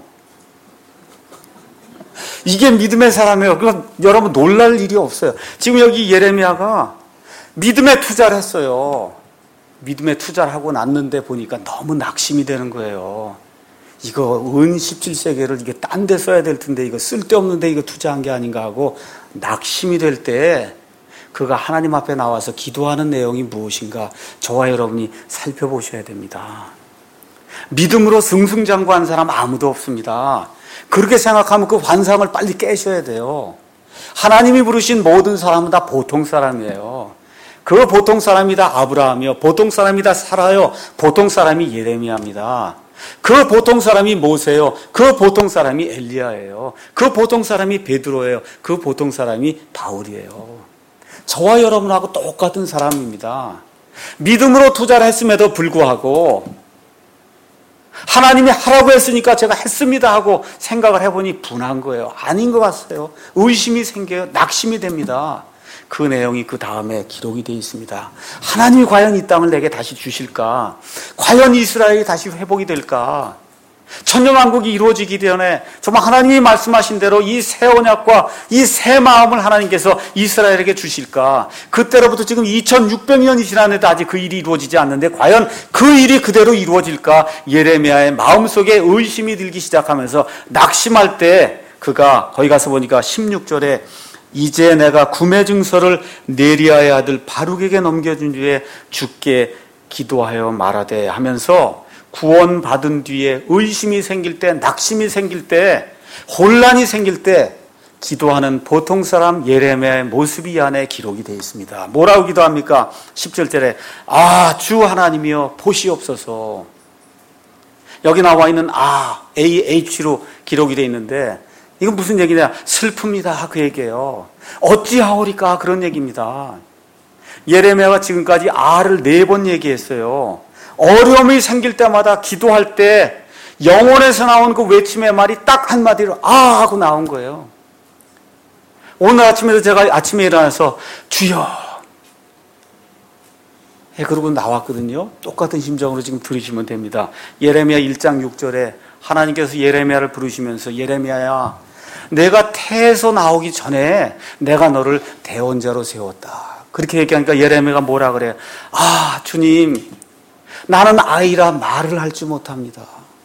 이게 믿음의 사람이에요. 그건 여러분 놀랄 일이 없어요. 지금 여기 예레미야가 믿음에 투자를 했어요. 믿음에 투자를 하고 났는데 보니까 너무 낙심이 되는 거예요. 이거 은 17세계를 이게 딴 데 써야 될 텐데 이거 쓸데없는데 이거 투자한 게 아닌가 하고 낙심이 될 때 그가 하나님 앞에 나와서 기도하는 내용이 무엇인가 저와 여러분이 살펴보셔야 됩니다. 믿음으로 승승장구한 사람 아무도 없습니다. 그렇게 생각하면 그 환상을 빨리 깨셔야 돼요. 하나님이 부르신 모든 사람은 다 보통 사람이에요. 그 보통 사람이다 아브라함이요, 보통 사람이다 사라요, 보통 사람이 예레미야입니다. 그 보통 사람이 모세요, 그 보통 사람이 엘리야예요, 그 보통 사람이 베드로예요, 그 보통 사람이 바울이에요. 저와 여러분하고 똑같은 사람입니다. 믿음으로 투자를 했음에도 불구하고 하나님이 하라고 했으니까 제가 했습니다 하고 생각을 해보니 분한 거예요. 아닌 것 같아요. 의심이 생겨요. 낙심이 됩니다. 그 내용이 그 다음에 기록이 되어 있습니다. 하나님이 과연 이 땅을 내게 다시 주실까? 과연 이스라엘이 다시 회복이 될까? 천년왕국이 이루어지기 전에 정말 하나님이 말씀하신 대로 이 새 언약과 이 새 마음을 하나님께서 이스라엘에게 주실까? 그때로부터 지금 2600년이 지났는데 아직 그 일이 이루어지지 않는데 과연 그 일이 그대로 이루어질까? 예레미야의 마음속에 의심이 들기 시작하면서 낙심할 때 그가 거기 가서 보니까 16절에 이제 내가 구매 증서를 네리야의 아들 바룩에게 넘겨준 뒤에 주께 기도하여 말하되 하면서 구원받은 뒤에 의심이 생길 때, 낙심이 생길 때, 혼란이 생길 때 기도하는 보통 사람 예레미야의 모습이 이 안에 기록이 되어 있습니다. 뭐라고 기도합니까? 17절에 주 하나님이여 보시옵소서. 여기 나와 있는 AH로 기록이 되어 있는데 이건 무슨 얘기냐? 슬픕니다 그 얘기예요. 어찌하오리까 그런 얘기입니다. 예레미야가 지금까지 를 4번 얘기했어요. 어려움이 생길 때마다 기도할 때 영혼에서 나온 그 외침의 말이 딱 한마디로 하고 나온 거예요. 오늘 아침에도 제가 아침에 일어나서 주여 그러고 나왔거든요. 똑같은 심정으로 지금 들으시면 됩니다. 예레미야 1장 6절에 하나님께서 예레미야를 부르시면서 예레미야야 내가 태에서 나오기 전에 내가 너를 대언자로 세웠다. 그렇게 얘기하니까 예레미야가 뭐라 그래요? 주님 나는 아이라 말을 할 줄 못합니다.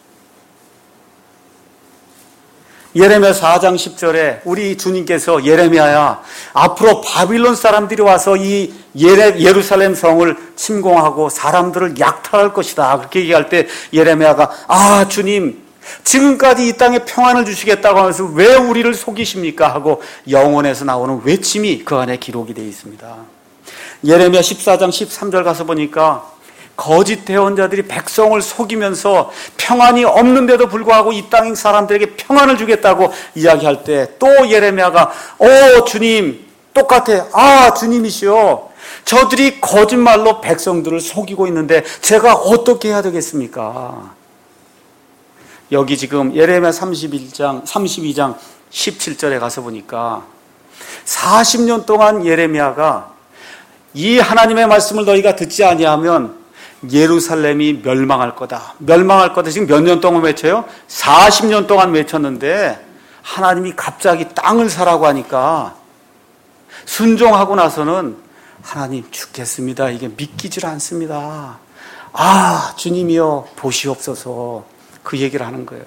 예레미야 4장 10절에 우리 주님께서 예레미야야 앞으로 바빌론 사람들이 와서 이 예루살렘 성을 침공하고 사람들을 약탈할 것이다. 그렇게 얘기할 때 예레미야가 주님 지금까지 이 땅에 평안을 주시겠다고 하면서 왜 우리를 속이십니까? 하고 영혼에서 나오는 외침이 그 안에 기록이 되어 있습니다. 예레미야 14장 13절 가서 보니까 거짓 대언자들이 백성을 속이면서 평안이 없는데도 불구하고 이 땅 사람들에게 평안을 주겠다고 이야기할 때 또 예레미야가 주님 똑같아. 주님이시여 저들이 거짓말로 백성들을 속이고 있는데 제가 어떻게 해야 되겠습니까? 여기 지금 예레미야 32장 17절에 가서 보니까 40년 동안 예레미야가 이 하나님의 말씀을 너희가 듣지 아니하면 예루살렘이 멸망할 거다. 멸망할 거다. 지금 몇 년 동안 외쳐요? 40년 동안 외쳤는데 하나님이 갑자기 땅을 사라고 하니까 순종하고 나서는 하나님 죽겠습니다. 이게 믿기질 않습니다. 주님이여 보시옵소서. 그 얘기를 하는 거예요.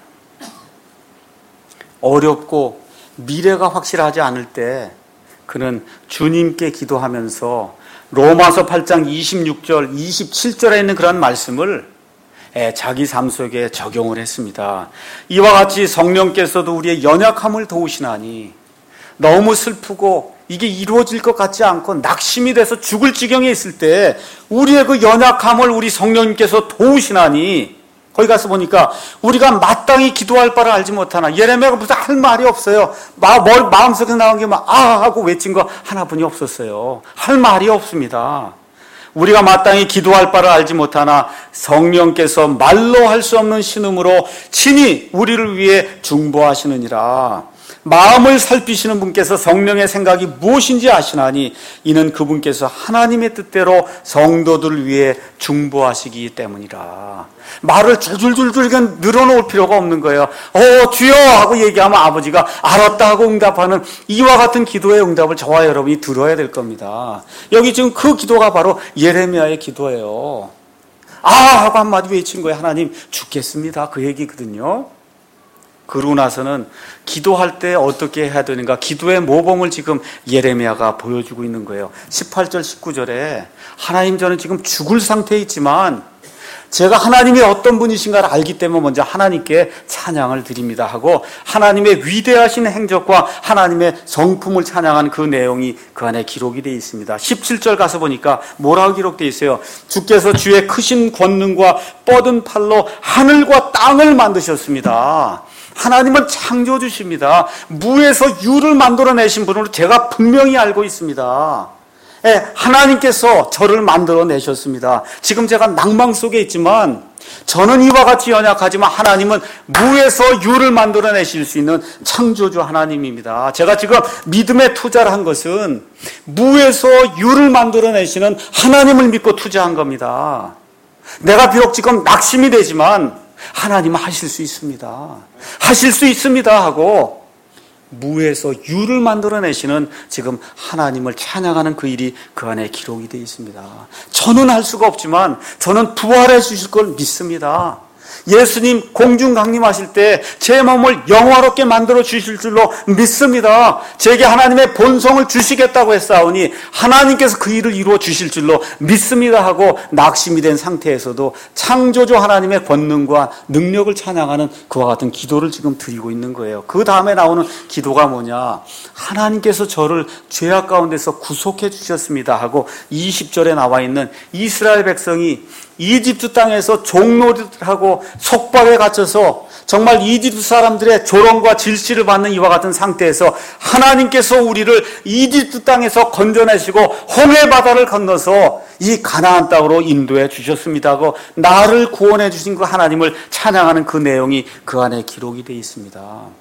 어렵고 미래가 확실하지 않을 때 그는 주님께 기도하면서 로마서 8장 26절, 27절에 있는 그런 말씀을 자기 삶 속에 적용을 했습니다. 이와 같이 성령께서도 우리의 연약함을 도우시나니 너무 슬프고 이게 이루어질 것 같지 않고 낙심이 돼서 죽을 지경에 있을 때 우리의 그 연약함을 우리 성령님께서 도우시나니 거기 가서 보니까 우리가 마땅히 기도할 바를 알지 못하나 예레미야가 무슨 할 말이 없어요. 마음속에 나온 게 하고 외친 거 하나뿐이 없었어요. 할 말이 없습니다. 우리가 마땅히 기도할 바를 알지 못하나 성령께서 말로 할 수 없는 신음으로 친히 우리를 위해 중보하시느니라. 마음을 살피시는 분께서 성령의 생각이 무엇인지 아시나니 이는 그분께서 하나님의 뜻대로 성도들을 위해 중보하시기 때문이라. 말을 줄줄줄줄 늘어놓을 필요가 없는 거예요. 주여 하고 얘기하면 아버지가 알았다 하고 응답하는 이와 같은 기도의 응답을 저와 여러분이 들어야 될 겁니다. 여기 지금 그 기도가 바로 예레미야의 기도예요. 하고 한마디 외친 거예요. 하나님 죽겠습니다. 그 얘기거든요. 그러고 나서는 기도할 때 어떻게 해야 되는가, 기도의 모범을 지금 예레미야가 보여주고 있는 거예요. 18절 19절에 하나님 저는 지금 죽을 상태에 있지만 제가 하나님이 어떤 분이신가를 알기 때문에 먼저 하나님께 찬양을 드립니다 하고 하나님의 위대하신 행적과 하나님의 성품을 찬양한 그 내용이 그 안에 기록이 되어 있습니다. 17절 가서 보니까 뭐라고 기록되어 있어요? 주께서 주의 크신 권능과 뻗은 팔로 하늘과 땅을 만드셨습니다. 하나님은 창조주십니다. 무에서 유를 만들어내신 분으로 제가 분명히 알고 있습니다. 하나님께서 저를 만들어내셨습니다. 지금 제가 낭망 속에 있지만 저는 이와 같이 연약하지만 하나님은 무에서 유를 만들어내실 수 있는 창조주 하나님입니다. 제가 지금 믿음에 투자를 한 것은 무에서 유를 만들어내시는 하나님을 믿고 투자한 겁니다. 내가 비록 지금 낙심이 되지만 하나님은 하실 수 있습니다. 하실 수 있습니다 하고 무에서 유를 만들어내시는 지금 하나님을 찬양하는 그 일이 그 안에 기록이 되어 있습니다. 저는 할 수가 없지만 저는 부활해 주실 걸 믿습니다. 예수님 공중 강림하실 때 제 몸을 영화롭게 만들어 주실 줄로 믿습니다. 제게 하나님의 본성을 주시겠다고 했사오니 하나님께서 그 일을 이루어 주실 줄로 믿습니다 하고 낙심이 된 상태에서도 창조주 하나님의 권능과 능력을 찬양하는 그와 같은 기도를 지금 드리고 있는 거예요. 그 다음에 나오는 기도가 뭐냐? 하나님께서 저를 죄악 가운데서 구속해 주셨습니다 하고 20절에 나와 있는 이스라엘 백성이 이집트 땅에서 종노릇하고 속박에 갇혀서 정말 이집트 사람들의 조롱과 질시를 받는 이와 같은 상태에서 하나님께서 우리를 이집트 땅에서 건져내시고 홍해 바다를 건너서 이 가나안 땅으로 인도해 주셨습니다 하고 나를 구원해 주신 그 하나님을 찬양하는 그 내용이 그 안에 기록이 되어 있습니다.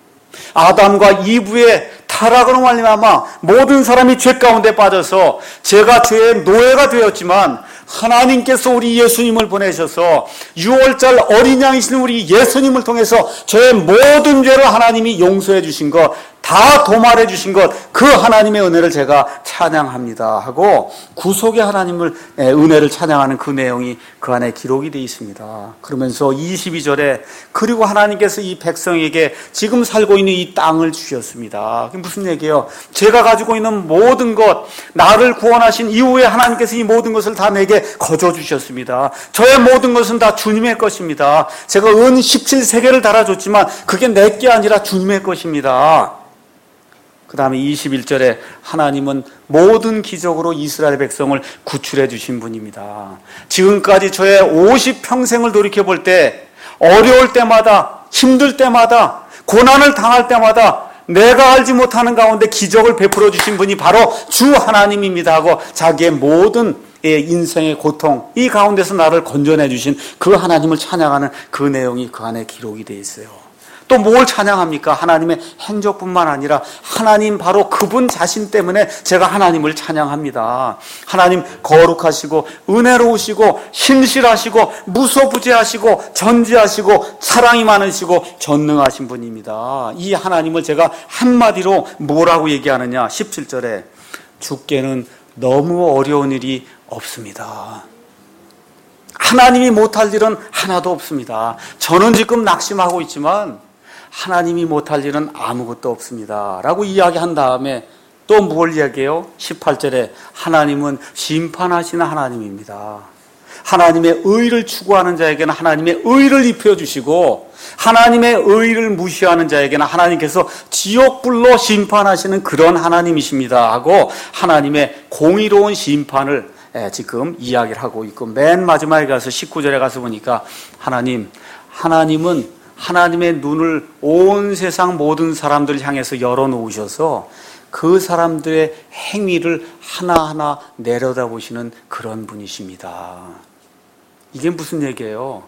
아담과 이브의 타락으로 말미암아 모든 사람이 죄 가운데 빠져서 제가 죄의 노예가 되었지만 하나님께서 우리 예수님을 보내셔서 6월절 어린 양이신 우리 예수님을 통해서 저의 모든 죄를 하나님이 용서해 주신 것, 다 도말해 주신 것, 그 하나님의 은혜를 제가 찬양합니다 하고 구속의 하나님을 은혜를 찬양하는 그 내용이 그 안에 기록이 되어 있습니다. 그러면서 22절에 그리고 하나님께서 이 백성에게 지금 살고 있는 이 땅을 주셨습니다. 그게 무슨 얘기예요? 제가 가지고 있는 모든 것, 나를 구원하신 이후에 하나님께서 이 모든 것을 다 내게 거저 주셨습니다. 저의 모든 것은 다 주님의 것입니다. 제가 은 17세계를 달아줬지만 그게 내 게 아니라 주님의 것입니다. 그 다음에 21절에 하나님은 모든 기적으로 이스라엘 백성을 구출해 주신 분입니다. 지금까지 저의 50평생을 돌이켜볼 때 어려울 때마다 힘들 때마다 고난을 당할 때마다 내가 알지 못하는 가운데 기적을 베풀어 주신 분이 바로 주 하나님입니다 하고 자기의 모든 인생의 고통 이 가운데서 나를 건져내 주신 그 하나님을 찬양하는 그 내용이 그 안에 기록이 되어 있어요. 또 뭘 찬양합니까? 하나님의 행적뿐만 아니라 하나님 바로 그분 자신 때문에 제가 하나님을 찬양합니다. 하나님 거룩하시고 은혜로우시고 신실하시고 무소부재하시고 전지하시고 사랑이 많으시고 전능하신 분입니다. 이 하나님을 제가 한마디로 뭐라고 얘기하느냐? 17절에 주께는 너무 어려운 일이 없습니다. 하나님이 못할 일은 하나도 없습니다. 저는 지금 낙심하고 있지만 하나님이 못할 일은 아무것도 없습니다 라고 이야기한 다음에 또 뭘 이야기해요? 18절에 하나님은 심판하시는 하나님입니다. 하나님의 의를 추구하는 자에게는 하나님의 의를 입혀주시고 하나님의 의를 무시하는 자에게는 하나님께서 지옥불로 심판하시는 그런 하나님이십니다 하고 하나님의 공의로운 심판을 지금 이야기를 하고 있고 맨 마지막에 가서 19절에 가서 보니까 하나님은 하나님의 눈을 온 세상 모든 사람들 향해서 열어놓으셔서 그 사람들의 행위를 하나하나 내려다보시는 그런 분이십니다. 이게 무슨 얘기예요?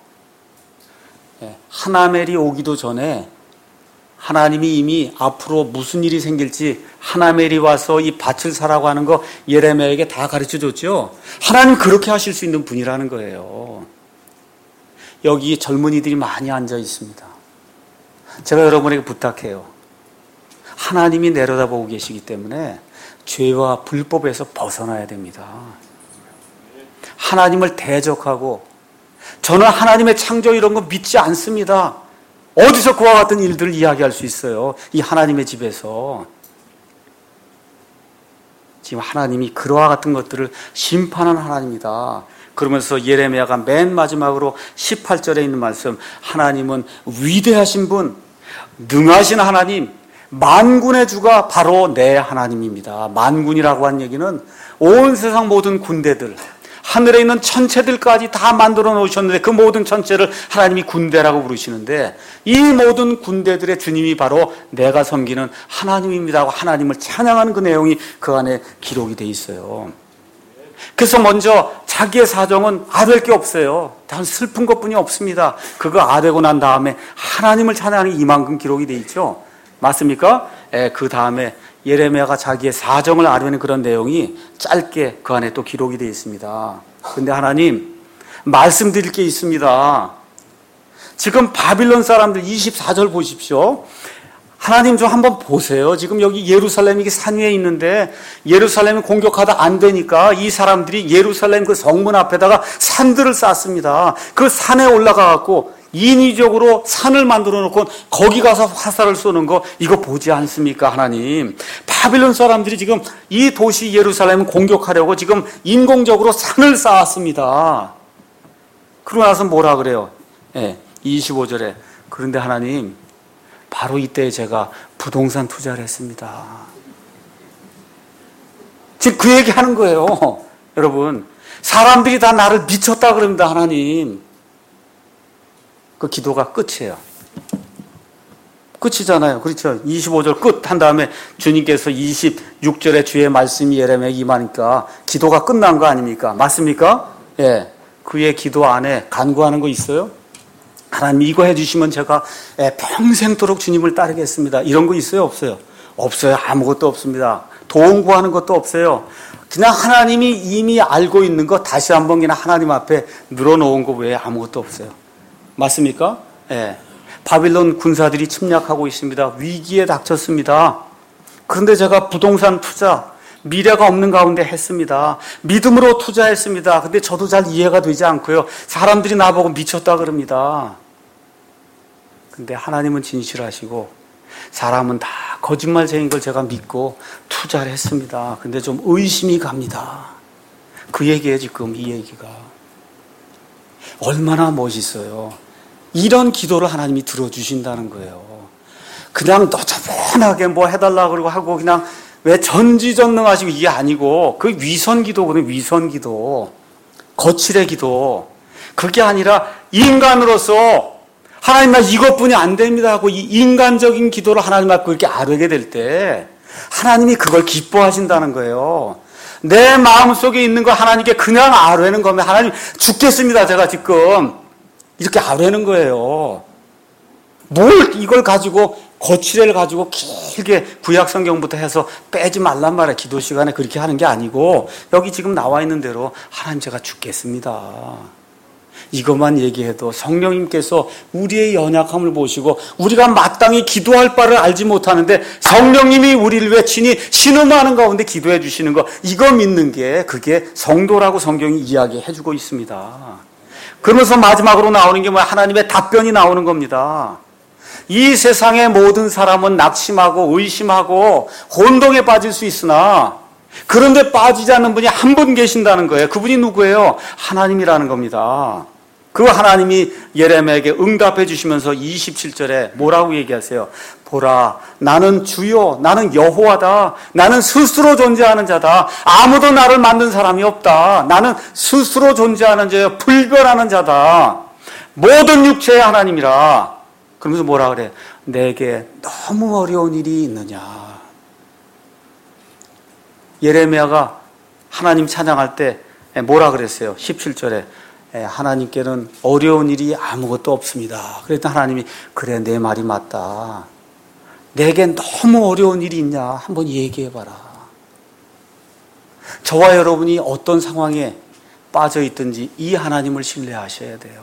하나멜이 오기도 전에 하나님이 이미 앞으로 무슨 일이 생길지 하나멜이 와서 이 밭을 사라고 하는 거 예레미야에게 다 가르쳐 줬죠. 하나님 그렇게 하실 수 있는 분이라는 거예요. 여기 젊은이들이 많이 앉아 있습니다. 제가 여러분에게 부탁해요. 하나님이 내려다보고 계시기 때문에 죄와 불법에서 벗어나야 됩니다. 하나님을 대적하고 저는 하나님의 창조 이런 거 믿지 않습니다. 어디서 그와 같은 일들을 이야기할 수 있어요? 이 하나님의 집에서. 지금 하나님이 그와 같은 것들을 심판하는 하나님이다. 그러면서 예레미야가 맨 마지막으로 18절에 있는 말씀, 하나님은 위대하신 분, 능하신 하나님, 만군의 주가 바로 내 하나님입니다. 만군이라고 한 얘기는 온 세상 모든 군대들, 하늘에 있는 천체들까지 다 만들어 놓으셨는데 그 모든 천체를 하나님이 군대라고 부르시는데, 이 모든 군대들의 주님이 바로 내가 섬기는 하나님입니다 하고 하나님을 찬양하는 그 내용이 그 안에 기록이 돼 있어요. 그래서 먼저 자기의 사정은 아될 게 없어요. 단 슬픈 것뿐이 없습니다. 그거 아되고 난 다음에 하나님을 찬양하는 이만큼 기록이 돼 있죠. 맞습니까? 그 다음에 예레미야가 자기의 사정을 아뢰는 그런 내용이 짧게 그 안에 또 기록이 되어 있습니다. 그런데 하나님, 말씀드릴 게 있습니다. 지금 바빌론 사람들 24절 보십시오. 하나님 좀 한번 보세요. 지금 여기 예루살렘이 산 위에 있는데 예루살렘이 공격하다 안 되니까 이 사람들이 예루살렘 그 성문 앞에다가 산들을 쌓습니다. 그 산에 올라가 갖고 인위적으로 산을 만들어 놓고 거기 가서 화살을 쏘는 거, 이거 보지 않습니까? 하나님, 바빌론 사람들이 지금 이 도시 예루살렘을 공격하려고 지금 인공적으로 산을 쌓았습니다. 그러고 나서 뭐라 그래요? 25절에 그런데 하나님, 바로 이때 제가 부동산 투자를 했습니다. 지금 그 얘기 하는 거예요. 여러분, 사람들이 다 나를 미쳤다 그럽니다. 하나님, 그 기도가 끝이에요. 끝이잖아요. 그렇죠? 25절 끝 한 다음에 주님께서 26절에 주의 말씀이 예레미야에 임하니까 기도가 끝난 거 아닙니까? 맞습니까? 예. 그의 기도 안에 간구하는 거 있어요? 하나님, 이거 해주시면 제가 평생도록 주님을 따르겠습니다. 이런 거 있어요? 없어요? 없어요. 아무것도 없습니다. 도움 구하는 것도 없어요. 그냥 하나님이 이미 알고 있는 거 다시 한번 그냥 하나님 앞에 늘어놓은 거 외에 아무것도 없어요. 맞습니까? 예. 바빌론 군사들이 침략하고 있습니다. 위기에 닥쳤습니다. 그런데 제가 부동산 투자, 미래가 없는 가운데 했습니다. 믿음으로 투자했습니다. 근데 저도 잘 이해가 되지 않고요. 사람들이 나보고 미쳤다 그럽니다. 근데 하나님은 진실하시고 사람은 다 거짓말쟁인 걸 제가 믿고 투자를 했습니다. 근데 좀 의심이 갑니다. 그 얘기예요, 지금 이 얘기가. 얼마나 멋있어요. 이런 기도를 하나님이 들어주신다는 거예요. 그냥 너저분하게 뭐 해달라 그러고 하고 그냥 왜 전지전능하시고 이게 아니고 그 위선 기도거든요. 위선 기도, 거칠의 기도. 그게 아니라 인간으로서 하나님, 나 이것뿐이 안 됩니다 하고 이 인간적인 기도를 하나님 앞에 이렇게 아뢰게 될 때 하나님이 그걸 기뻐하신다는 거예요. 내 마음속에 있는 거 하나님께 그냥 아뢰는 거면 하나님 죽겠습니다 제가 지금 이렇게 아뢰는 거예요. 뭘 이걸 가지고 거칠애를 가지고 길게 구약 성경부터 해서 빼지 말란 말이에요. 기도 시간에 그렇게 하는 게 아니고 여기 지금 나와 있는 대로 하나님 제가 죽겠습니다. 이것만 얘기해도 성령님께서 우리의 연약함을 보시고 우리가 마땅히 기도할 바를 알지 못하는데 성령님이 우리를 외치니 신음하는 가운데 기도해 주시는 거, 이거 믿는 게 그게 성도라고 성경이 이야기해 주고 있습니다. 그러면서 마지막으로 나오는 게 뭐야? 하나님의 답변이 나오는 겁니다. 이 세상의 모든 사람은 낙심하고 의심하고 혼동에 빠질 수 있으나 그런데 빠지지 않는 분이 한 분 계신다는 거예요. 그분이 누구예요? 하나님이라는 겁니다. 그 하나님이 예레미야에게 응답해 주시면서 27절에 뭐라고 얘기하세요? 보라, 나는 주요, 나는 여호와다. 나는 스스로 존재하는 자다. 아무도 나를 만든 사람이 없다. 나는 스스로 존재하는 자요, 불변하는 자다. 모든 육체의 하나님이라. 그러면서 뭐라 그래? 내게 너무 어려운 일이 있느냐. 예레미야가 하나님 찬양할 때 뭐라 그랬어요? 17절에 하나님께는 어려운 일이 아무것도 없습니다. 그랬더니 하나님이 그래, 내 말이 맞다. 내게 너무 어려운 일이 있냐? 한번 얘기해봐라. 저와 여러분이 어떤 상황에 빠져 있든지 이 하나님을 신뢰하셔야 돼요.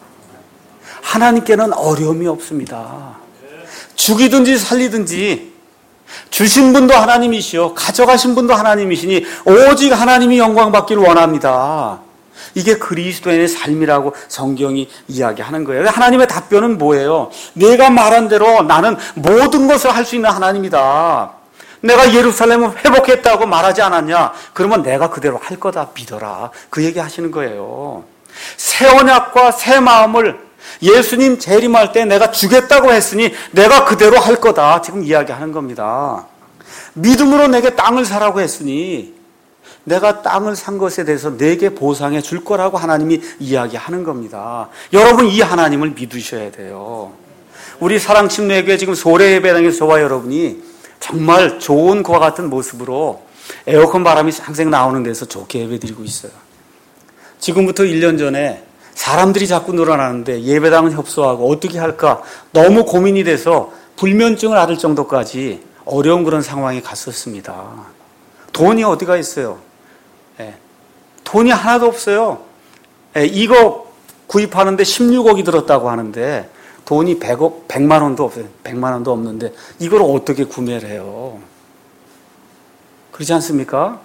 하나님께는 어려움이 없습니다. 죽이든지 살리든지 주신 분도 하나님이시오, 가져가신 분도 하나님이시니 오직 하나님이 영광 받기를 원합니다. 이게 그리스도인의 삶이라고 성경이 이야기하는 거예요. 하나님의 답변은 뭐예요? 내가 말한 대로 나는 모든 것을 할 수 있는 하나님이다. 내가 예루살렘을 회복했다고 말하지 않았냐? 그러면 내가 그대로 할 거다 믿어라. 그 얘기 하시는 거예요. 새 언약과 새 마음을 예수님 재림할 때 내가 주겠다고 했으니 내가 그대로 할 거다. 지금 이야기하는 겁니다. 믿음으로 내게 땅을 사라고 했으니 내가 땅을 산 것에 대해서 내게 보상해 줄 거라고 하나님이 이야기하는 겁니다. 여러분, 이 하나님을 믿으셔야 돼요. 우리 사랑침례교회 지금 소래 예배당에서 저와 여러분이 정말 좋은 그와 같은 모습으로 에어컨 바람이 쌩쌩 나오는 데서 좋게 예배드리고 있어요. 지금부터 1년 전에 사람들이 자꾸 늘어나는데 예배당은 협소하고 어떻게 할까 너무 고민이 돼서 불면증을 앓을 정도까지 어려운 그런 상황에 갔었습니다. 돈이 어디가 있어요? 돈이 하나도 없어요. 이거 구입하는데 16억이 들었다고 하는데 돈이 100만 원도 없어요. 100만 원도 없는데 이걸 어떻게 구매를 해요? 그렇지 않습니까?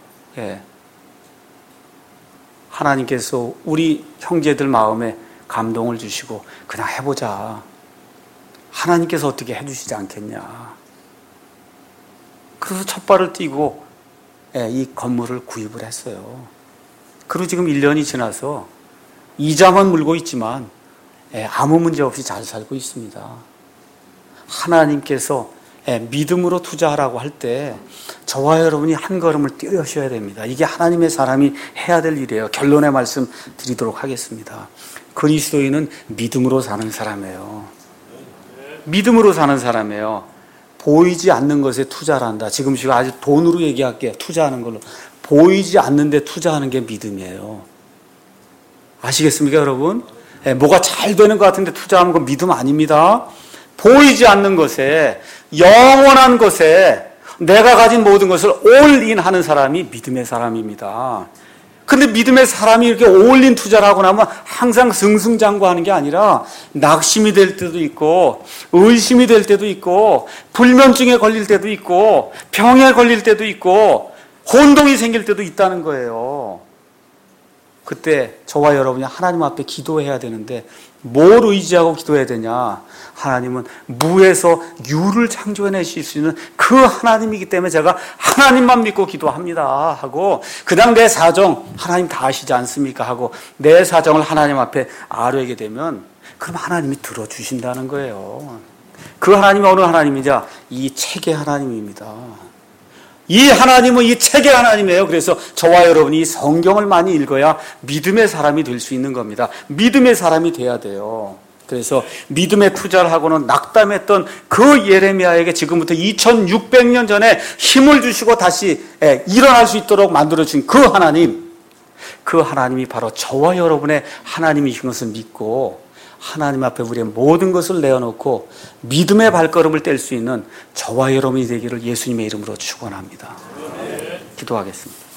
하나님께서 우리 형제들 마음에 감동을 주시고 그냥 해보자. 하나님께서 어떻게 해주시지 않겠냐. 그래서 첫 발을 띄고 이 건물을 구입을 했어요. 그리고 지금 1년이 지나서 이자만 물고 있지만 아무 문제 없이 잘 살고 있습니다. 하나님께서 믿음으로 투자하라고 할 때 저와 여러분이 한 걸음을 뛰어셔야 됩니다. 이게 하나님의 사람이 해야 될 일이에요. 결론의 말씀 드리도록 하겠습니다. 그리스도인은 믿음으로 사는 사람이에요. 믿음으로 사는 사람이에요. 보이지 않는 것에 투자를 한다. 지금 제가 아주 돈으로 얘기할게요. 투자하는 걸로. 보이지 않는데 투자하는 게 믿음이에요. 아시겠습니까, 여러분? 뭐가 잘 되는 것 같은데 투자하는 건 믿음 아닙니다. 보이지 않는 것에, 영원한 것에 내가 가진 모든 것을 올인하는 사람이 믿음의 사람입니다. 근데 믿음의 사람이 이렇게 올인 투자를 하고 나면 항상 승승장구하는 게 아니라 낙심이 될 때도 있고 의심이 될 때도 있고 불면증에 걸릴 때도 있고 병에 걸릴 때도 있고 혼동이 생길 때도 있다는 거예요. 그때 저와 여러분이 하나님 앞에 기도해야 되는데 뭘 의지하고 기도해야 되냐? 하나님은 무에서 유를 창조해내실 수 있는 그 하나님이기 때문에 제가 하나님만 믿고 기도합니다 하고 그냥 내 사정 하나님 다 아시지 않습니까? 하고 내 사정을 하나님 앞에 아뢰게 되면 그럼 하나님이 들어주신다는 거예요. 그 하나님이 어느 하나님이냐? 이 책의 하나님입니다. 이 하나님은 이 책의 하나님이에요. 그래서 저와 여러분이 성경을 많이 읽어야 믿음의 사람이 될 수 있는 겁니다. 믿음의 사람이 돼야 돼요. 그래서 믿음의 투자를 하고는 낙담했던 그 예레미야에게 지금부터 2600년 전에 힘을 주시고 다시 일어날 수 있도록 만들어주신 그 하나님이 바로 저와 여러분의 하나님이신 것을 믿고 하나님 앞에 우리의 모든 것을 내어놓고 믿음의 발걸음을 뗄 수 있는 저와 여러분이 되기를 예수님의 이름으로 축원합니다. 기도하겠습니다.